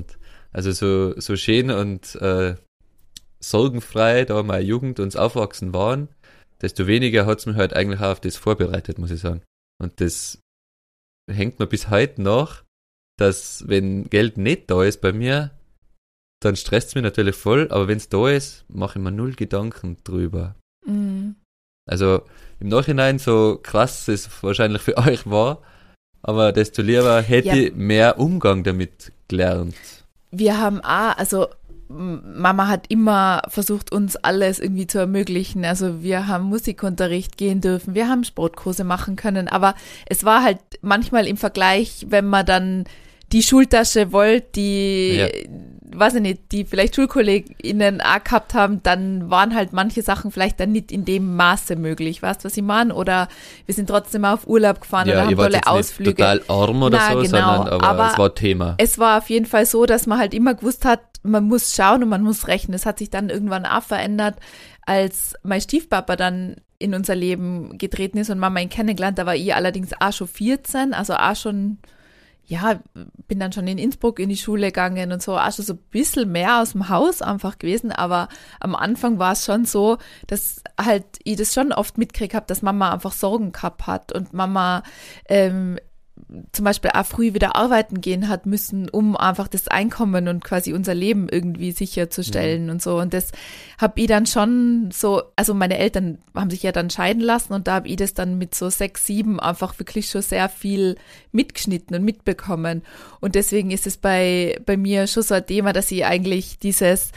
Also so, so schön und äh, sorgenfrei da meine Jugend und das Aufwachsen waren, desto weniger hat es mich halt eigentlich auch auf das vorbereitet, muss ich sagen. Und das hängt mir bis heute nach, dass wenn Geld nicht da ist bei mir, dann stresst es mich natürlich voll, aber wenn es da ist, mache ich mir null Gedanken drüber. Mhm. Also im Nachhinein, so krass es wahrscheinlich für euch war, aber desto lieber hätte Ja. ich mehr Umgang damit gelernt. Wir haben auch, also M- Mama hat immer versucht, uns alles irgendwie zu ermöglichen. Also wir haben Musikunterricht gehen dürfen, wir haben Sportkurse machen können, aber es war halt manchmal im Vergleich, wenn man dann die Schultasche wollte, die, Ja. weiß ich nicht, die vielleicht SchulkollegInnen auch gehabt haben, dann waren halt manche Sachen vielleicht dann nicht in dem Maße möglich. Weißt du, was ich meine? Oder wir sind trotzdem mal auf Urlaub gefahren oder Ja, haben ihr wart tolle jetzt nicht Ausflüge. total arm oder Na, so, genau, sondern aber, aber es war Thema. Es war auf jeden Fall so, dass man halt immer gewusst hat, man muss schauen und man muss rechnen. Es hat sich dann irgendwann auch verändert, als mein Stiefpapa dann in unser Leben getreten ist und Mama ihn kennengelernt. Da war ich allerdings auch schon vierzehn, also auch schon, ja, bin dann schon in Innsbruck in die Schule gegangen und so, auch schon so ein bisschen mehr aus dem Haus einfach gewesen. Aber am Anfang war es schon so, dass halt ich das schon oft mitgekriegt habe, dass Mama einfach Sorgen gehabt hat und Mama ähm, zum Beispiel auch früh wieder arbeiten gehen hat müssen, um einfach das Einkommen und quasi unser Leben irgendwie sicherzustellen mhm. und so. Und das habe ich dann schon so, also meine Eltern haben sich ja dann scheiden lassen und da habe ich das dann mit so sechs, sieben einfach wirklich schon sehr viel mitgeschnitten und mitbekommen. Und deswegen ist es bei, bei mir schon so ein Thema, dass ich eigentlich dieses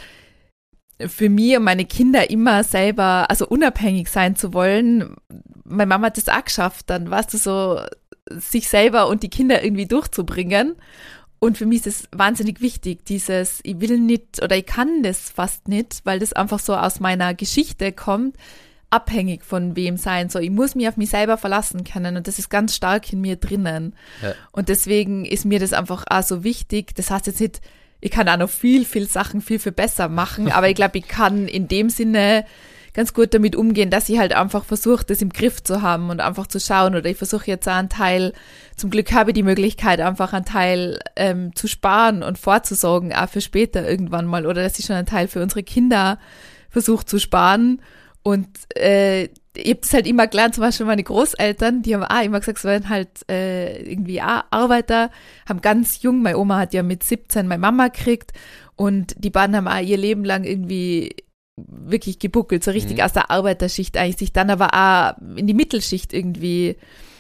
für mich und meine Kinder immer selber, also unabhängig sein zu wollen. Meine Mama hat das auch geschafft, dann weißt du so, sich selber und die Kinder irgendwie durchzubringen. Und für mich ist es wahnsinnig wichtig, dieses, ich will nicht oder ich kann das fast nicht, weil das einfach so aus meiner Geschichte kommt, abhängig von wem sein soll. Ich muss mich auf mich selber verlassen können und das ist ganz stark in mir drinnen. Ja. Und deswegen ist mir das einfach auch so wichtig. Das heißt jetzt nicht, ich kann auch noch viel, viel Sachen viel, viel besser machen, aber ich glaube, ich kann in dem Sinne ganz gut damit umgehen, dass ich halt einfach versuche, das im Griff zu haben und einfach zu schauen. Oder ich versuche jetzt auch einen Teil, zum Glück habe ich die Möglichkeit, einfach einen Teil ähm, zu sparen und vorzusorgen, auch für später irgendwann mal. Oder dass ich schon einen Teil für unsere Kinder versuche zu sparen. Und äh, ich habe das halt immer gelernt, zum Beispiel meine Großeltern, die haben auch immer gesagt, sie waren halt äh, irgendwie auch Arbeiter, haben ganz jung, meine Oma hat ja mit siebzehn meine Mama gekriegt und die beiden haben auch ihr Leben lang irgendwie wirklich gebuckelt, so richtig mhm. aus der Arbeiterschicht eigentlich, sich dann aber auch in die Mittelschicht irgendwie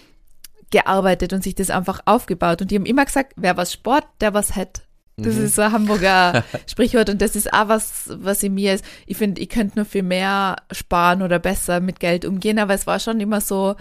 gearbeitet und sich das einfach aufgebaut. Und die haben immer gesagt, wer was Sport, der was hat. Das mhm. ist so ein Hamburger Sprichwort und das ist auch was, was in mir ist. Ich finde, ich könnte nur viel mehr sparen oder besser mit Geld umgehen, aber es war schon immer so,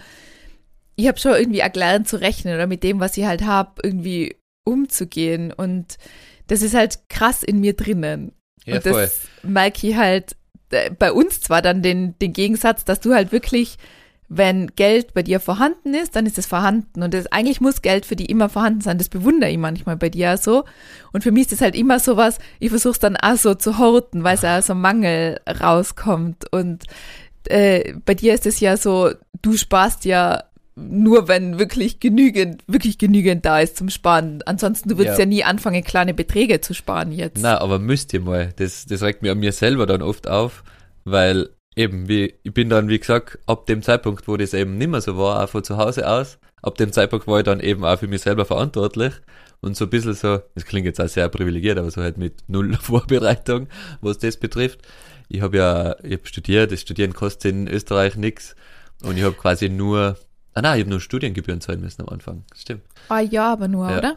ich habe schon irgendwie auch gelernt zu rechnen oder mit dem, was ich halt habe, irgendwie umzugehen und das ist halt krass in mir drinnen. Ja, und das voll. merke ich halt bei uns zwar dann den, den Gegensatz, dass du halt wirklich, wenn Geld bei dir vorhanden ist, dann ist es vorhanden. Und das, eigentlich muss Geld für die immer vorhanden sein. Das bewundere ich manchmal bei dir auch so. Und für mich ist das halt immer sowas, ich versuche es dann auch so zu horten, weil es auch so ein Mangel rauskommt. Und äh, bei dir ist es ja so, du sparst ja nur, wenn wirklich genügend, wirklich genügend da ist zum Sparen. Ansonsten, du würdest ja, ja nie anfangen, kleine Beträge zu sparen jetzt. Na, aber müsst ihr mal. Das, das regt mir an mir selber dann oft auf, weil eben, wie, ich bin dann, wie gesagt, ab dem Zeitpunkt, wo das eben nicht mehr so war, auch von zu Hause aus, ab dem Zeitpunkt war ich dann eben auch für mich selber verantwortlich und so ein bisschen so, das klingt jetzt auch sehr privilegiert, aber so halt mit null Vorbereitung, was das betrifft. Ich habe ja, ich habe studiert, das Studieren kostet in Österreich nichts und ich habe quasi nur Ah nein, ich habe nur Studiengebühren zahlen müssen am Anfang. Stimmt. Ah ja, aber nur, ja. oder?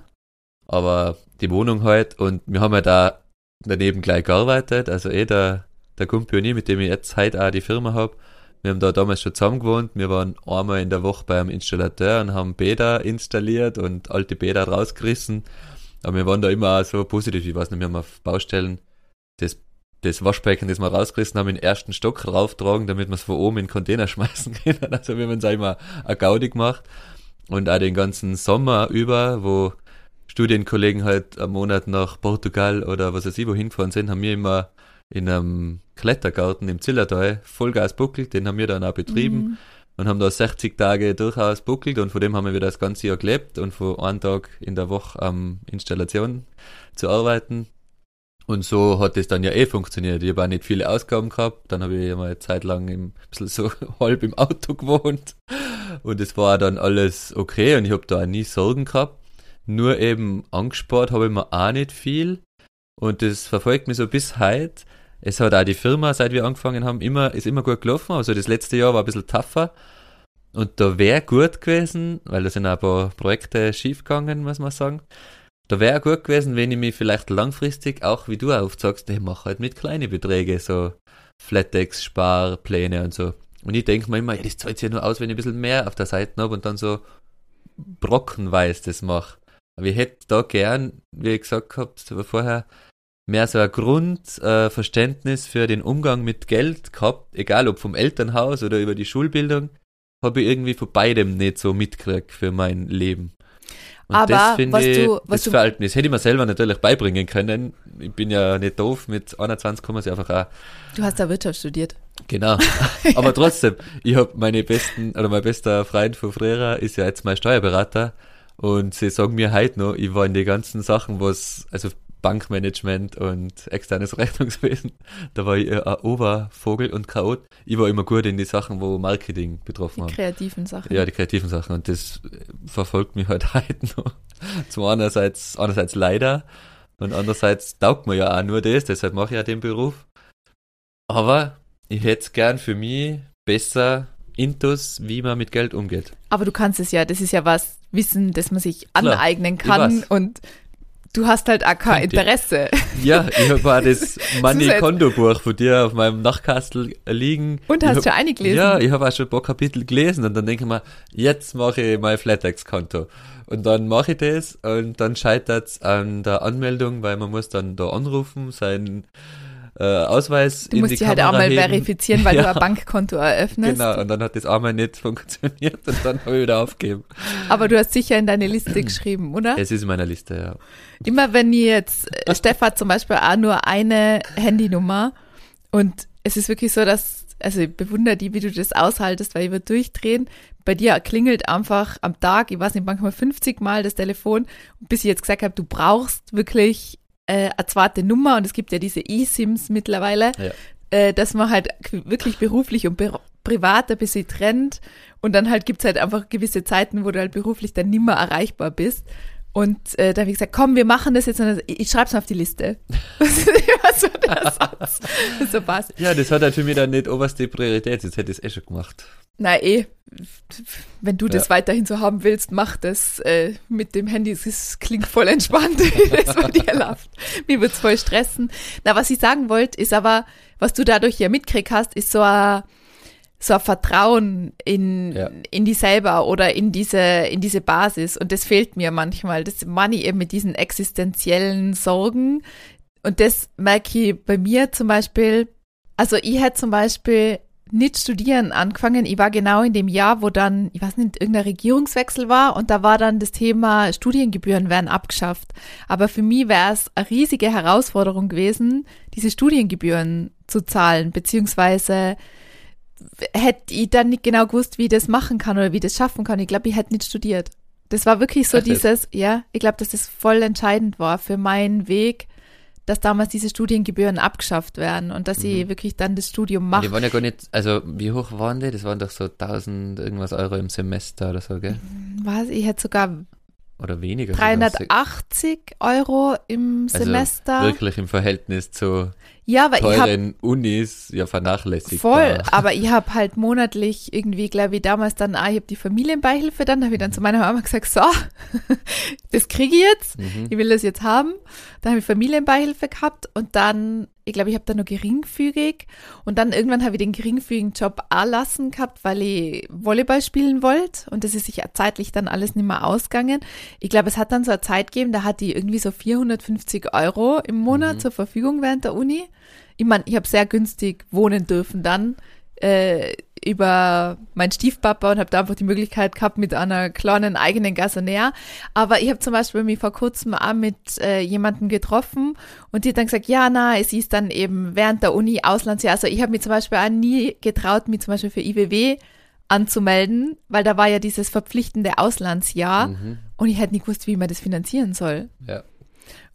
Aber die Wohnung halt und wir haben ja halt da daneben gleich gearbeitet, also eh der, der Kumpel und ich, mit dem ich jetzt heute auch die Firma habe, wir haben da damals schon zusammen gewohnt, wir waren einmal in der Woche beim Installateur und haben Bäder installiert und alte Bäder rausgerissen, aber wir waren da immer auch so positiv, ich weiß nicht, wir haben auf Baustellen das das Waschbecken, das wir rausgerissen haben, in den ersten Stock rauftragen, damit wir es von oben in den Container schmeißen können. Also wir haben uns auch immer eine Gaudi gemacht. Und auch den ganzen Sommer über, wo Studienkollegen halt am Monat nach Portugal oder was weiß ich wohin gefahren sind, haben wir immer in einem Klettergarten im Zillertal Vollgas buckelt. Den haben wir dann auch betrieben mhm. und haben da sechzig Tage durchaus buckelt und von dem haben wir wieder das ganze Jahr gelebt und von einem Tag in der Woche am Installation zu arbeiten. Und so hat es dann ja eh funktioniert. Ich habe auch nicht viele Ausgaben gehabt. Dann habe ich mal eine Zeit lang ein bisschen so halb im Auto gewohnt. Und es war dann alles okay und ich habe da auch nie Sorgen gehabt. Nur eben angespart habe ich mir auch nicht viel. Und das verfolgt mich so bis heute. Es hat auch die Firma, seit wir angefangen haben, immer, ist immer gut gelaufen. Also das letzte Jahr war ein bisschen tougher. Und da wäre gut gewesen, weil da sind auch ein paar Projekte schief gegangen, muss man sagen. Da wäre gut gewesen, wenn ich mich vielleicht langfristig, auch wie du oft sagst, ich mache halt mit kleinen Beträgen, so Flatex, Sparpläne und so. Und ich denke mir immer, ja, das zahlt sich ja nur aus, wenn ich ein bisschen mehr auf der Seite habe und dann so brockenweise das mache. Aber ich hätte da gern, wie ich gesagt habe vorher, mehr so ein Grundverständnis äh, für den Umgang mit Geld gehabt, egal ob vom Elternhaus oder über die Schulbildung, habe ich irgendwie von beidem nicht so mitgekriegt für mein Leben. Und aber das finde was ich, du, was das du, Verhältnis hätte ich mir selber natürlich beibringen können. Ich bin ja nicht doof, mit einundzwanzig kann man sich einfach auch. Du hast ja Wirtschaft studiert. Genau. Aber trotzdem, ich habe meine besten, oder mein bester Freund von früher ist ja jetzt mein Steuerberater und sie sagen mir heute noch, ich war in die ganzen Sachen, was, also Bankmanagement und externes Rechnungswesen, da war ich ein Obervogel und Chaot. Ich war immer gut in die Sachen, wo Marketing betroffen haben. Die kreativen Sachen. Ja, die kreativen Sachen und das verfolgt mich halt heute noch. Zum einerseits, einerseits leider und andererseits taugt mir ja auch nur das, deshalb mache ich ja den Beruf. Aber ich hätte es gern für mich besser intus, wie man mit Geld umgeht. Aber du kannst es ja, das ist ja was, Wissen, das man sich aneignen Klar, kann und du hast halt auch kein Interesse. Ja, ich habe auch das Money-Konto-Buch von dir auf meinem Nachkastel liegen. Und hast hab, schon eine gelesen? Ja, ich habe auch schon ein paar Kapitel gelesen und dann denke ich mir, jetzt mache ich mein Flatex-Konto. Und dann mache ich das und dann scheitert es an der Anmeldung, weil man muss dann da anrufen, seinen äh, Ausweis du in musst die dich halt Kamera auch mal heben. verifizieren, weil Ja. du ein Bankkonto eröffnest. Genau, und dann hat das einmal nicht funktioniert und dann habe ich wieder aufgegeben. Aber du hast sicher in deine Liste geschrieben, oder? Es ist in meiner Liste, ja. Immer wenn ihr jetzt, Steff hat zum Beispiel auch nur eine Handynummer und es ist wirklich so, dass, also ich bewundere die, wie du das aushaltest, weil ich würde durchdrehen. Bei dir klingelt einfach am Tag, ich weiß nicht, manchmal fünfzig Mal das Telefon, bis ich jetzt gesagt habe, du brauchst wirklich äh, eine zweite Nummer und es gibt ja diese eSIMs mittlerweile, Ja. äh, dass man halt wirklich beruflich und be- privat ein bisschen trennt und dann halt gibt's halt einfach gewisse Zeiten, wo du halt beruflich dann nimmer erreichbar bist. Und äh, da habe ich gesagt, komm, wir machen das jetzt. Und ich, ich schreibe es auf die Liste. Das ist immer so der Satz. So passt. Ja, das hat halt für mich dann nicht oberste Priorität. Jetzt hätte ich es eh schon gemacht. Na eh, wenn du das Ja. weiterhin so haben willst, mach das äh, mit dem Handy. Es ist- klingt voll entspannt, wie das bei dir läuft. Mir wird's voll stressen. Na, was ich sagen wollte, ist aber, was du dadurch ja mitgekriegt hast, ist so ein so ein Vertrauen in, Ja. in die selber oder in diese, in diese Basis. Und das fehlt mir manchmal. Das meine ich eben mit diesen existenziellen Sorgen. Und das merke ich bei mir zum Beispiel. Also ich hätte zum Beispiel nicht studieren angefangen. Ich war genau in dem Jahr, wo dann, ich weiß nicht, irgendein Regierungswechsel war und da war dann das Thema Studiengebühren werden abgeschafft. Aber für mich wäre es eine riesige Herausforderung gewesen, diese Studiengebühren zu zahlen, beziehungsweise hätte ich dann nicht genau gewusst, wie ich das machen kann oder wie ich das schaffen kann. Ich glaube, ich hätte nicht studiert. Das war wirklich so Ach, das- dieses, ja, ich glaube, dass das voll entscheidend war für meinen Weg, dass damals diese Studiengebühren abgeschafft werden und dass ich wirklich dann das Studium Die mache. waren ja gar nicht, also wie hoch waren die? Das waren doch so tausend irgendwas Euro im Semester oder so, gell? Was? Ich hätte sogar Oder weniger. sogar. dreihundertachtzig Euro im Also Semester. wirklich im Verhältnis zu Ja, aber ich habe teuren Unis ja vernachlässigt. voll, aber ich habe halt monatlich irgendwie, glaube ich, damals dann, ah, ich habe die Familienbeihilfe dann, habe ich dann zu meiner Mama gesagt, so, das kriege ich jetzt, Mhm. ich will das jetzt haben. Dann habe ich Familienbeihilfe gehabt und dann, ich glaube, ich habe dann nur geringfügig und dann irgendwann habe ich den geringfügigen Job auch lassen gehabt, weil ich Volleyball spielen wollte und das ist sich ja zeitlich dann alles nicht mehr ausgegangen. Ich glaube, es hat dann so eine Zeit gegeben, da hatte ich irgendwie so vierhundertfünfzig Euro im Monat Mhm. zur Verfügung während der Uni. Ich meine, ich habe sehr günstig wohnen dürfen dann äh, über meinen Stiefpapa und habe da einfach die Möglichkeit gehabt mit einer kleinen eigenen Gasonär. Aber ich habe zum Beispiel mich vor kurzem auch mit äh, jemandem getroffen und die hat dann gesagt, ja, na, es ist dann eben während der Uni Auslandsjahr. Also ich habe mich zum Beispiel auch nie getraut, mich zum Beispiel für I W W anzumelden, weil da war ja dieses verpflichtende Auslandsjahr Mhm. und ich hätte nicht gewusst, wie man das finanzieren soll. Ja.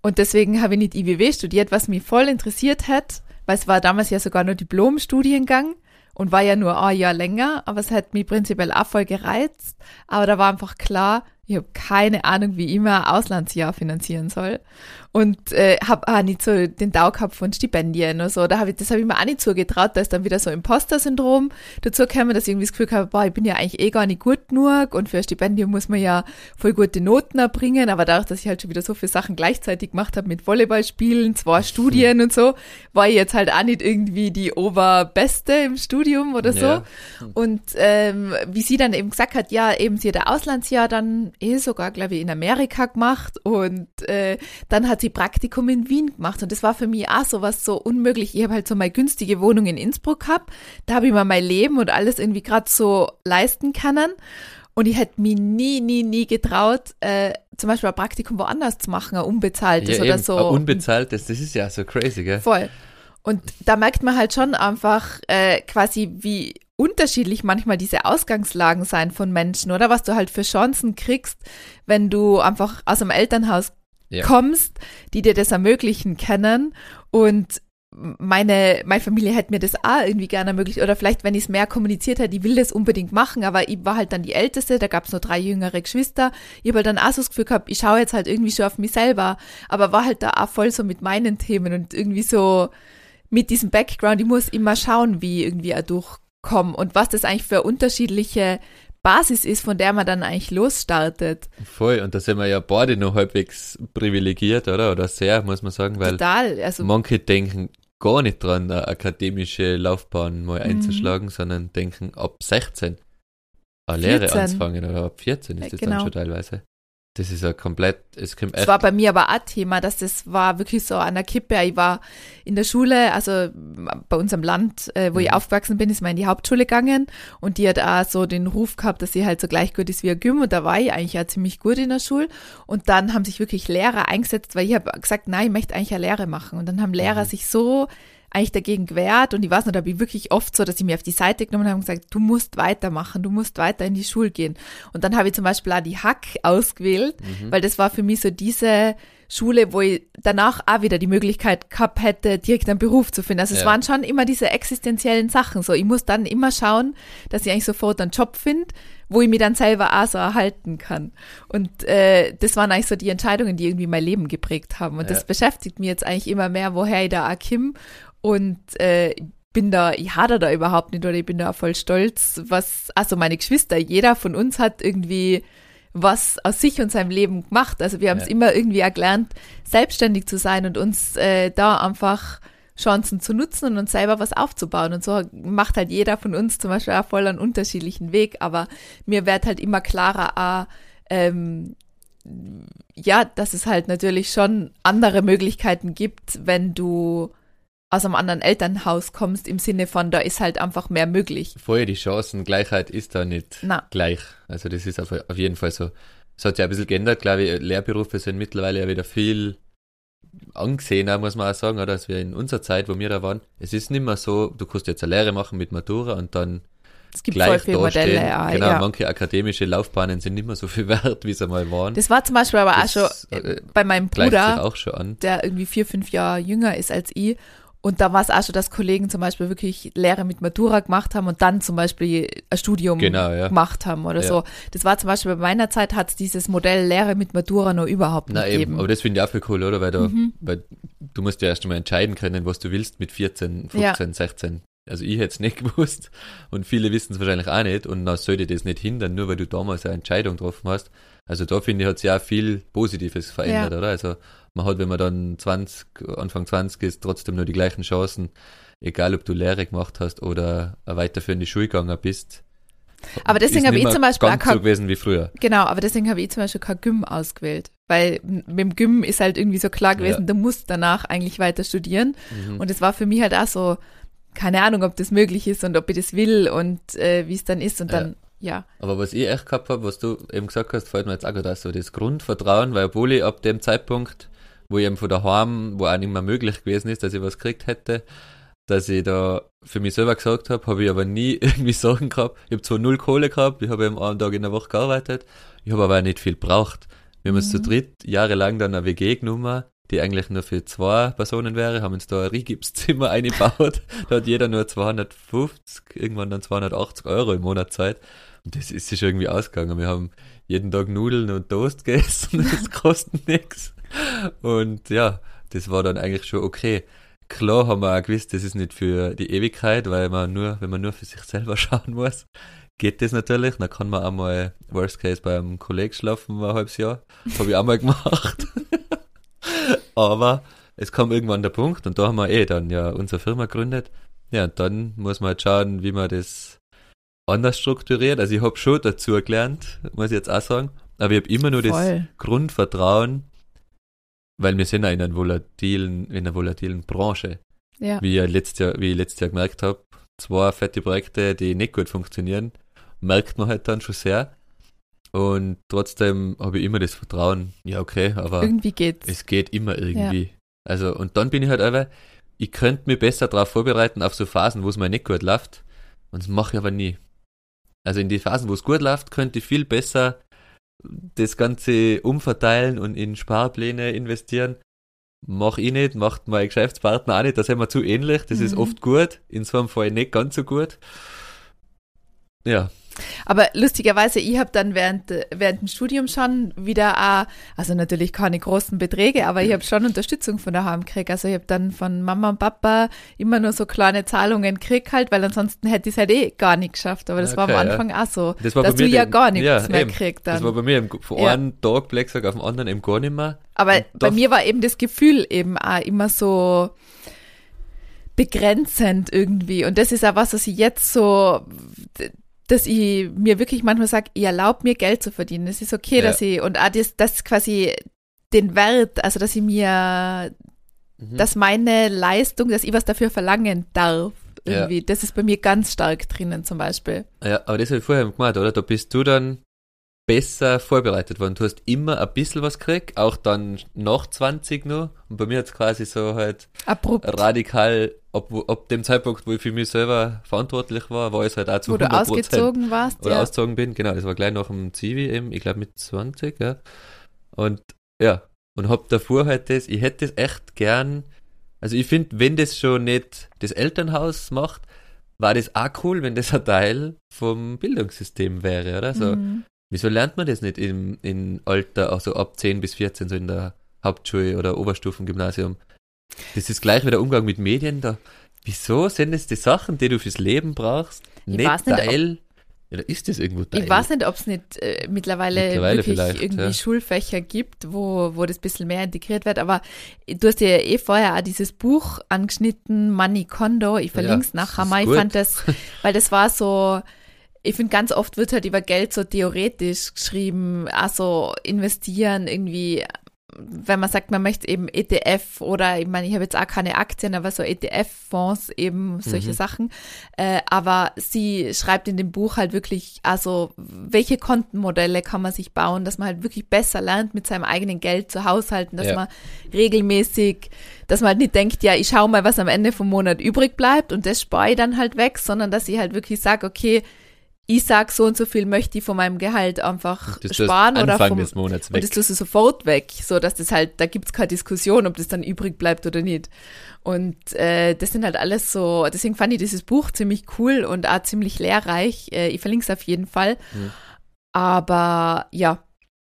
Und deswegen habe ich nicht I W W studiert, was mich voll interessiert hat, weil es war damals ja sogar nur Diplom-Studiengang und war ja nur ein Jahr länger, aber es hat mich prinzipiell auch voll gereizt. Aber da war einfach klar, ich habe keine Ahnung, wie ich immer ein Auslandsjahr finanzieren soll. Und äh, habe auch nicht so den Tau gehabt von Stipendien oder so. Da hab ich, das habe ich mir auch nicht zugetraut. Da ist dann wieder so Imposter-Syndrom dazu gekommen, dass ich irgendwie das Gefühl habe, boah, ich bin ja eigentlich eh gar nicht gut genug und für ein Stipendium muss man ja voll gute Noten erbringen. Aber dadurch, dass ich halt schon wieder so viele Sachen gleichzeitig gemacht habe mit Volleyballspielen, zwei Studien und so, war ich jetzt halt auch nicht irgendwie die Oberbeste im Studium oder so. Ja. Und ähm, wie sie dann eben gesagt hat, ja, eben sie hat ein Auslandsjahr dann eh sogar, glaube ich, in Amerika gemacht und äh, dann hat sie Praktikum in Wien gemacht und das war für mich auch sowas so unmöglich. Ich habe halt so meine günstige Wohnung in Innsbruck gehabt, da habe ich mir mein Leben und alles irgendwie gerade so leisten können und ich hätte mich nie, nie, nie getraut, äh, zum Beispiel ein Praktikum woanders zu machen, ein unbezahltes Ja, oder eben, so. ein unbezahltes, das ist ja so crazy, gell? Voll. Und da merkt man halt schon einfach äh, quasi, wie unterschiedlich manchmal diese Ausgangslagen sein von Menschen, oder? Was du halt für Chancen kriegst, wenn du einfach aus einem Elternhaus Ja. kommst, die dir das ermöglichen können. Und meine, meine Familie hätte mir das auch irgendwie gerne ermöglicht. Oder vielleicht, wenn ich es mehr kommuniziert hätte, ich will das unbedingt machen, aber ich war halt dann die Älteste, da gab es noch drei jüngere Geschwister. Ich habe halt dann auch so das Gefühl gehabt, ich schaue jetzt halt irgendwie schon auf mich selber, aber war halt da auch voll so mit meinen Themen und irgendwie so mit diesem Background, ich muss immer schauen, wie irgendwie auch durchkomme und was das eigentlich für unterschiedliche Basis ist, von der man dann eigentlich losstartet. Voll, und da sind wir ja beide noch halbwegs privilegiert, oder? Oder sehr, muss man sagen, weil Total. Also, manche denken gar nicht dran, eine akademische Laufbahn mal Mhm. einzuschlagen, sondern denken ab sechzehn eine Lehre vierzehn. anzufangen oder ab vierzehn ist Ja, das genau. dann schon teilweise. Das ist ja komplett, es kommt das echt, war bei mir aber auch Thema, dass das war wirklich so an der Kippe. Ich war in der Schule, also bei unserem Land, äh, wo ich Mhm. aufgewachsen bin, ist man in die Hauptschule gegangen und die hat auch so den Ruf gehabt, dass sie halt so gleich gut ist wie ein Gym und da war ich eigentlich auch ziemlich gut in der Schule und dann haben sich wirklich Lehrer eingesetzt, weil ich habe gesagt, nein, ich möchte eigentlich eine Lehre machen und dann haben Lehrer Mhm. sich so eigentlich dagegen gewehrt und ich weiß noch, da habe ich wirklich oft so, dass sie mir auf die Seite genommen haben und gesagt, du musst weitermachen, du musst weiter in die Schule gehen. Und dann habe ich zum Beispiel auch die Hack ausgewählt, Mhm. weil das war für mich so diese Schule, wo ich danach auch wieder die Möglichkeit gehabt hätte, direkt einen Beruf zu finden. Also es Ja. waren schon immer diese existenziellen Sachen. So, ich muss dann immer schauen, dass ich eigentlich sofort einen Job finde, wo ich mich dann selber auch so erhalten kann. Und äh, das waren eigentlich so die Entscheidungen, die irgendwie mein Leben geprägt haben. Und Ja. das beschäftigt mich jetzt eigentlich immer mehr, woher ich da auch komme. Und äh, ich bin da, ich hader da überhaupt nicht oder ich bin da voll stolz, was, also meine Geschwister, jeder von uns hat irgendwie was aus sich und seinem Leben gemacht. Also wir haben es Ja. immer irgendwie auch gelernt, selbstständig zu sein und uns äh, da einfach Chancen zu nutzen und uns selber was aufzubauen. Und so macht halt jeder von uns zum Beispiel auch voll einen unterschiedlichen Weg. Aber mir wird halt immer klarer, auch, ähm, ja, dass es halt natürlich schon andere Möglichkeiten gibt, wenn du aus einem anderen Elternhaus kommst, im Sinne von, da ist halt einfach mehr möglich. voll, die Chancengleichheit ist da nicht Na. gleich. Also das ist auf, auf jeden Fall so. Es hat ja ein bisschen geändert, glaube ich, Lehrberufe sind mittlerweile ja wieder viel angesehener, muss man auch sagen, oder, als wir in unserer Zeit, wo wir da waren. Es ist nicht mehr so, du kannst jetzt eine Lehre machen mit Matura und dann Es gibt voll gleich viele dastehen. Modelle. Ja, Genau, ja. manche akademische Laufbahnen sind nicht mehr so viel wert, wie sie mal waren. Das war zum Beispiel aber Das, auch schon äh, bei meinem Gleicht sich Bruder, auch schon an. der irgendwie vier, fünf Jahre jünger ist als ich. Und da war es auch schon, dass Kollegen zum Beispiel wirklich Lehre mit Matura gemacht haben und dann zum Beispiel ein Studium Genau, ja. gemacht haben oder Ja. so. Das war zum Beispiel bei meiner Zeit, hat es dieses Modell Lehre mit Matura noch überhaupt Na nicht eben, gegeben. aber das finde ich auch viel cool, oder? Weil, da, Mhm. weil du musst ja erst einmal entscheiden können, was du willst mit vierzehn, fünfzehn, sechzehn. Also ich hätte es nicht gewusst und viele wissen es wahrscheinlich auch nicht und dann sollte das nicht hindern, nur weil du damals eine Entscheidung getroffen hast. Also da finde ich, hat sich auch viel Positives verändert, Ja. oder? Also man hat, wenn man dann zwanzig, Anfang zwanzig ist, trotzdem nur die gleichen Chancen, egal ob du Lehre gemacht hast oder eine weiterführende Schule gegangen bist. Aber deswegen Ist habe nicht ich mehr zum Beispiel ganz auch kein- so gewesen wie früher. Genau, aber deswegen habe ich zum Beispiel kein Gym ausgewählt. Weil mit dem Gym ist halt irgendwie so klar gewesen, Ja. du musst danach eigentlich weiter studieren. Mhm. Und es war für mich halt auch so, keine Ahnung, ob das möglich ist und ob ich das will und äh, wie es dann ist. Und dann, ja. Aber was ich echt gehabt habe, was du eben gesagt hast, fällt mir jetzt auch gerade so das Grundvertrauen, weil obwohl ich ab dem Zeitpunkt, wo ich eben von daheim, wo auch nicht mehr möglich gewesen ist, dass ich was gekriegt hätte, dass ich da für mich selber gesagt habe, habe ich aber nie irgendwie Sorgen gehabt. Ich habe zwar null Kohle gehabt, ich habe eben einen Tag in der Woche gearbeitet, ich habe aber auch nicht viel gebraucht. Wir haben uns Mhm. zu dritt jahrelang dann eine W G genommen, die eigentlich nur für zwei Personen wäre, haben uns da ein Rigipszimmer eingebaut. Da hat jeder nur zweihundertfünfzig, irgendwann dann zweihundertachtzig Euro im Monat Zeit. Und das ist sich irgendwie ausgegangen. Wir haben jeden Tag Nudeln und Toast gegessen, das kostet nichts. Und ja, das war dann eigentlich schon okay. Klar haben wir auch gewusst, das ist nicht für die Ewigkeit, weil man nur, wenn man nur für sich selber schauen muss, geht das natürlich. Dann kann man auch mal, worst case, beim Kollegen schlafen, ein halbes Jahr. Habe ich auch mal gemacht. Aber es kam irgendwann der Punkt und da haben wir eh dann ja unsere Firma gegründet. Ja, und dann muss man halt schauen, wie man das anders strukturiert. Also ich habe schon dazu gelernt, muss ich jetzt auch sagen. Aber ich habe immer nur Voll. das Grundvertrauen, weil wir sind ja in einer volatilen, in einer volatilen Branche. Ja. Wie ich letztes Jahr, wie ich letztes Jahr gemerkt habe, zwei fette Projekte, die nicht gut funktionieren, merkt man halt dann schon sehr. Und trotzdem habe ich immer das Vertrauen, ja okay, aber Irgendwie geht's. es geht immer irgendwie. Also, und dann bin ich halt einfach, ich könnte mich besser darauf vorbereiten, auf so Phasen, wo es mal nicht gut läuft. Und das mache ich aber nie. Also in die Phasen, wo es gut läuft, könnte ich viel besser das Ganze umverteilen und in Sparpläne investieren. Mach ich nicht, macht mein Geschäftspartner auch nicht, da sind wir zu ähnlich, das mhm. ist oft gut, in so einem Fall nicht ganz so gut. Ja. Aber lustigerweise, ich habe dann während, während dem Studium schon wieder auch, also natürlich keine großen Beträge, aber ich habe schon Unterstützung von daheim gekriegt. Also ich habe dann von Mama und Papa immer nur so kleine Zahlungen gekriegt halt, weil ansonsten hätte ich es halt eh gar nicht geschafft. Aber das Okay, war am Anfang ja. auch so, das war dass bei mir du ja den, gar nichts ja, mehr eben. gekriegt dann. Das war bei mir im, von Ja. einem Tag, Black auf den anderen eben gar nicht mehr. Aber Und bei doch- mir war eben das Gefühl eben auch immer so begrenzend irgendwie. Und das ist auch was, was ich jetzt so, dass ich mir wirklich manchmal sage, ich erlaube mir Geld zu verdienen. Es ist okay, Ja. dass ich, und auch das, das quasi den Wert, also dass ich mir, Mhm. dass meine Leistung, dass ich was dafür verlangen darf. Ja. Irgendwie. Das ist bei mir ganz stark drinnen zum Beispiel. Ja, aber das habe ich vorher gemacht, oder? Da bist du dann besser vorbereitet worden. Du hast immer ein bisschen was gekriegt, auch dann nach zwanzig noch. Und bei mir hat es quasi so halt Abrupt. radikal, ab, wo- ab dem Zeitpunkt, wo ich für mich selber verantwortlich war, war es halt auch zu Wo du hundert Prozent. ausgezogen warst. Oder ja. ausgezogen bin, genau, das war gleich nach dem Zivi eben, ich glaube mit zwanzig, ja. Und ja, und hab davor halt das, ich hätte das echt gern, also ich finde, wenn das schon nicht das Elternhaus macht, war das auch cool, wenn das ein Teil vom Bildungssystem wäre, oder? So, Mhm. wieso lernt man das nicht im, im Alter, also ab zehn bis vierzehn, so in der Hauptschule oder Oberstufengymnasium? Das ist gleich wie der Umgang mit Medien da. Wieso sind das die Sachen, die du fürs Leben brauchst, Ich nicht weiß nicht, ob- Teil? Oder ist das irgendwo Teil? Ich weiß nicht, ob es nicht äh, mittlerweile, Mittlerweile wirklich vielleicht, irgendwie ja. Schulfächer gibt, wo, wo das ein bisschen mehr integriert wird. Aber du hast ja eh vorher auch dieses Buch angeschnitten, Money Kondo. Ich verlinke es Ja, nachher das ist mal. Ich gut. fand das, weil das war so, ich finde, ganz oft wird halt über Geld so theoretisch geschrieben, also investieren irgendwie, wenn man sagt, man möchte eben E T F oder, ich meine, ich habe jetzt auch keine Aktien, aber so E T F-Fonds eben, solche Mhm. Sachen. Äh, aber sie schreibt in dem Buch halt wirklich, also welche Kontenmodelle kann man sich bauen, dass man halt wirklich besser lernt, mit seinem eigenen Geld zu haushalten, dass Ja. man regelmäßig, dass man halt nicht denkt, ja, ich schaue mal, was am Ende vom Monat übrig bleibt und das spare ich dann halt weg, sondern dass ich halt wirklich sage, okay, ich sag so und so viel möchte ich von meinem Gehalt einfach das tust sparen oder Anfang vom, des Monats und weg. das tust du sofort weg, so dass das halt, da gibt's keine Diskussion, ob das dann übrig bleibt oder nicht. Und äh, das sind halt alles so, deswegen fand ich dieses Buch ziemlich cool und auch ziemlich lehrreich. Äh, ich verlinke es auf jeden Fall. Mhm. Aber ja,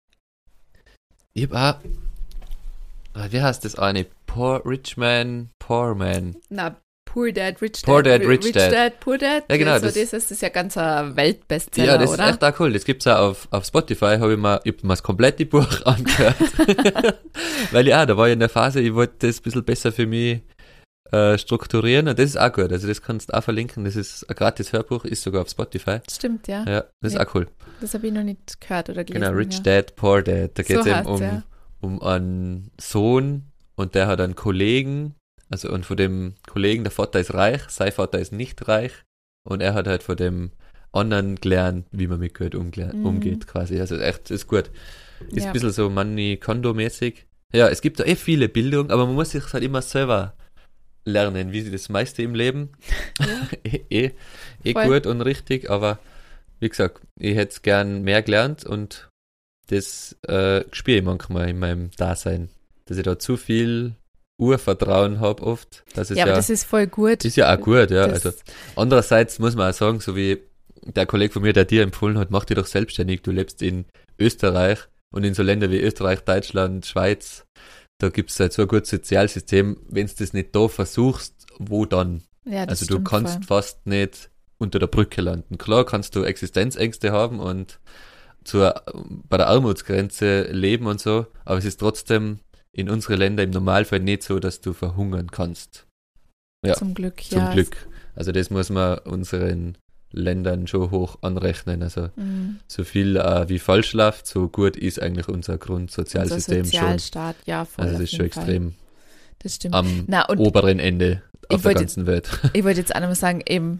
Ich hab auch, ah, wie heißt das eine? Poor Rich Man, Poor Man. na, Poor Dad, Rich Dad. Poor Dad, Rich Rich Dad. Dad, Poor Dad. Ja, genau, Also das- das, das ist ja ganz ein Weltbestseller, Ja, das oder? ist echt auch cool. Das gibt's auch auf, auf Spotify, habe ich mir, ich hab mir das komplette Buch angehört. Weil ja, da war ich in der Phase, ich wollte das ein bisschen besser für mich äh, strukturieren und das ist auch gut. Also das kannst du auch verlinken. Das ist ein gratis Hörbuch, ist sogar auf Spotify. Stimmt, ja. Ja, das ist Ja. auch cool. Das habe ich noch nicht gehört oder gelesen. Genau, Rich ja. Dad, Poor Dad. Da geht es So eben heißt's, um, ja. um einen Sohn und der hat einen Kollegen, also und von dem Kollegen, der Vater ist reich, sein Vater ist nicht reich und er hat halt von dem anderen gelernt, wie man mit Geld umgle- Mhm. umgeht quasi. Also echt, ist gut. Ist Ja. ein bisschen so Money-Kondo-mäßig. Ja, es gibt da eh viele Bildung, aber man muss sich halt immer selber lernen, wie das meiste im Leben. eh eh, eh Voll. gut und richtig, aber wie gesagt, ich hätte es gern mehr gelernt und das äh, spüre ich manchmal in meinem Dasein. dass ich da zu viel Urvertrauen habe oft. Das ist ja, ja, aber das ist voll gut. ist ja auch gut, ja. Das- Also andererseits muss man auch sagen, so wie der Kollege von mir, der dir empfohlen hat, mach dich doch selbstständig. Du lebst in Österreich und in so Ländern wie Österreich, Deutschland, Schweiz, da gibt es halt so ein gutes Sozialsystem. Wenn du das nicht da versuchst, wo dann? Ja, das Also du stimmt kannst voll. fast nicht unter der Brücke landen. Klar kannst du Existenzängste haben und zur, bei der Armutsgrenze leben und so, aber es ist trotzdem in unseren Ländern im Normalfall nicht so, dass du verhungern kannst. Ja, Zum Glück, zum ja. Glück. Also das muss man unseren Ländern schon hoch anrechnen. Also Mhm. so viel äh, wie falsch läuft, so gut ist eigentlich unser Grundsozialsystem Unser schon. Sozialstaat, ja, voll. Also das auf ist schon jeden Fall. extrem Das stimmt. am Na, und oberen Ende auf der wollte- ganzen Welt. ich wollte jetzt auch noch mal sagen, eben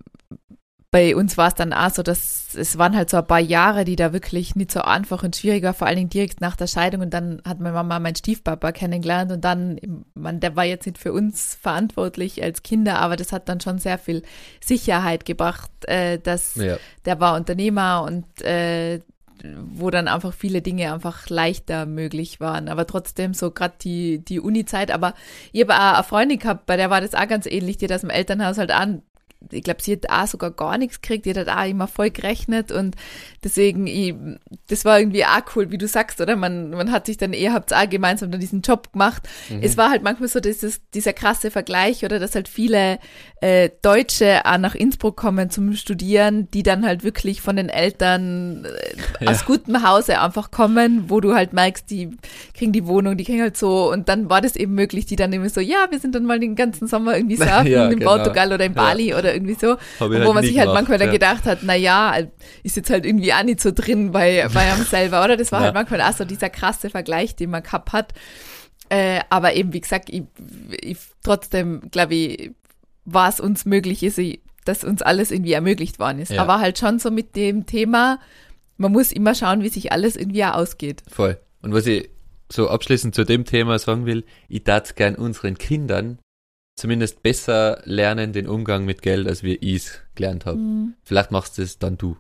bei uns war es dann auch so, dass es waren halt so ein paar Jahre, die da wirklich nicht so einfach und schwierig war, vor allen Dingen direkt nach der Scheidung, und dann hat meine Mama meinen Stiefpapa kennengelernt, und dann, man, der war jetzt nicht für uns verantwortlich als Kinder, aber das hat dann schon sehr viel Sicherheit gebracht, äh, dass Ja, der war Unternehmer und äh, wo dann einfach viele Dinge einfach leichter möglich waren. Aber trotzdem so gerade die, die Uni-Zeit. Aber ich habe auch eine Freundin gehabt, bei der war das auch ganz ähnlich, die hat aus dem Elternhaus halt an. Ich glaube, sie hat auch sogar gar nichts gekriegt, die hat auch immer voll gerechnet, und deswegen, ich, das war irgendwie auch cool, wie du sagst, oder? Man, man hat sich dann eher, habt auch gemeinsam dann diesen Job gemacht. Mhm. Es war halt manchmal so dieses, dieser krasse Vergleich, oder, dass halt viele äh, Deutsche auch nach Innsbruck kommen zum Studieren, die dann halt wirklich von den Eltern äh, Ja. aus gutem Hause einfach kommen, wo du halt merkst, die kriegen die Wohnung, die kriegen halt so, und dann war das eben möglich, die dann immer so, ja, wir sind dann mal den ganzen Sommer irgendwie surfen Ja, in genau. Portugal oder in Bali oder irgendwie so. Hab ich Und wo halt man nie sich halt gemacht, manchmal dann ja. gedacht hat, na ja, ist jetzt halt irgendwie auch nicht so drin bei, bei einem selber, oder? Das war Ja. halt manchmal auch so dieser krasse Vergleich, den man gehabt hat. Äh, aber eben, wie gesagt, ich, ich, trotzdem, glaube ich, war es uns möglich, ist, dass uns alles irgendwie ermöglicht worden ist. Ja. Aber halt schon so mit dem Thema, man muss immer schauen, wie sich alles irgendwie auch ausgeht. Voll. Und was ich so abschließend zu dem Thema sagen will, ich darf gern unseren Kindern zumindest besser lernen den Umgang mit Geld, als wir es gelernt haben. Vielleicht machst du es dann du.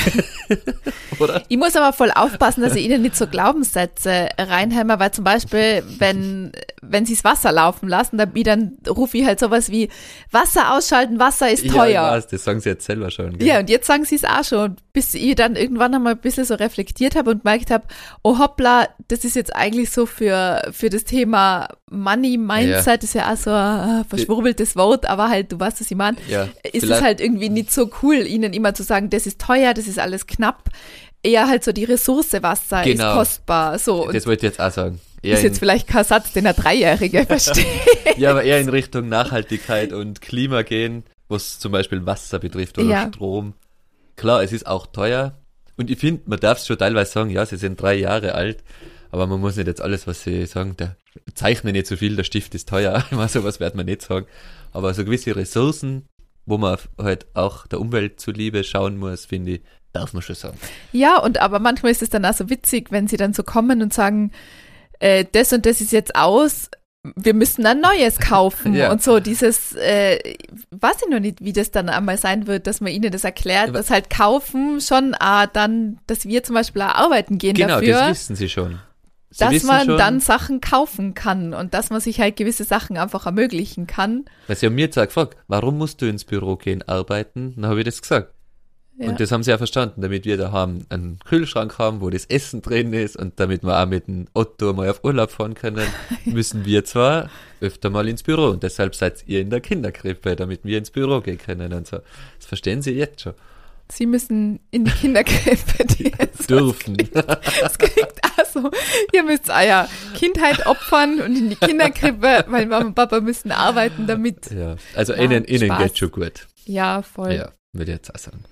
Oder? Ich muss aber voll aufpassen, dass ich ihnen nicht so Glaubenssätze reinhämmer, weil zum Beispiel, wenn, wenn sie das Wasser laufen lassen, dann, dann rufe ich halt sowas wie, Wasser ausschalten, Wasser ist Ja, ich teuer. weiß, das sagen sie jetzt selber schon. Gell? Ja, und jetzt sagen sie es auch schon, bis ich dann irgendwann einmal ein bisschen so reflektiert habe und gemerkt habe, oh hoppla, das ist jetzt eigentlich so für, für das Thema Money Mindset, Ja. das ist ja auch so ein äh, verschwurbeltes Wort, aber halt, du weißt, was ich meine, Ja, ist es vielleicht- halt irgendwie nicht so cool, ihnen immer zu sagen, das ist teuer, das ist alles knapp. Eher halt so die Ressource Wasser Genau. ist kostbar. So, und Das wollte ich jetzt auch sagen. Eher ist in, jetzt vielleicht kein Satz, den ein Dreijähriger versteht. ja, aber eher in Richtung Nachhaltigkeit und Klima gehen, was zum Beispiel Wasser betrifft oder Ja. Strom. Klar, es ist auch teuer. Und ich finde, man darf es schon teilweise sagen, ja, sie sind drei Jahre alt, aber man muss nicht jetzt alles, was sie sagen, der zeichne nicht so viel, der Stift ist teuer. Immer sowas wird man nicht sagen. Aber so gewisse Ressourcen, wo man halt auch der Umwelt zuliebe schauen muss, finde ich, darf man schon sagen. Ja, und aber manchmal ist es dann auch so witzig, wenn sie dann so kommen und sagen, äh, das und das ist jetzt aus, wir müssen ein neues kaufen. Ja. Und so dieses, äh, weiß ich noch nicht, wie das dann einmal sein wird, dass man ihnen das erklärt, Aber- dass halt kaufen schon ah, dann, dass wir zum Beispiel auch arbeiten gehen Genau, dafür, das wissen sie schon. Sie dass wissen man schon, dann Sachen kaufen kann und dass man sich halt gewisse Sachen einfach ermöglichen kann. weil sie haben mir jetzt auch gefragt, warum musst du ins Büro gehen, arbeiten? Dann habe ich das gesagt. Ja. Und das haben sie ja verstanden, damit wir daheim einen Kühlschrank haben, wo das Essen drin ist, und damit wir auch mit dem Otto mal auf Urlaub fahren können, müssen wir zwar öfter mal ins Büro, und deshalb seid ihr in der Kinderkrippe, damit wir ins Büro gehen können und so. Das verstehen sie jetzt schon. Sie müssen in die Kinderkrippe, die jetzt Dürfen. Das klingt auch so. Ihr müsst euer Kindheit opfern und in die Kinderkrippe, weil Mama und Papa müssen arbeiten damit. Ja, also Ja, ihnen, ihnen Spaß. geht schon gut. Ja, voll. Ja, würde ich jetzt auch sagen.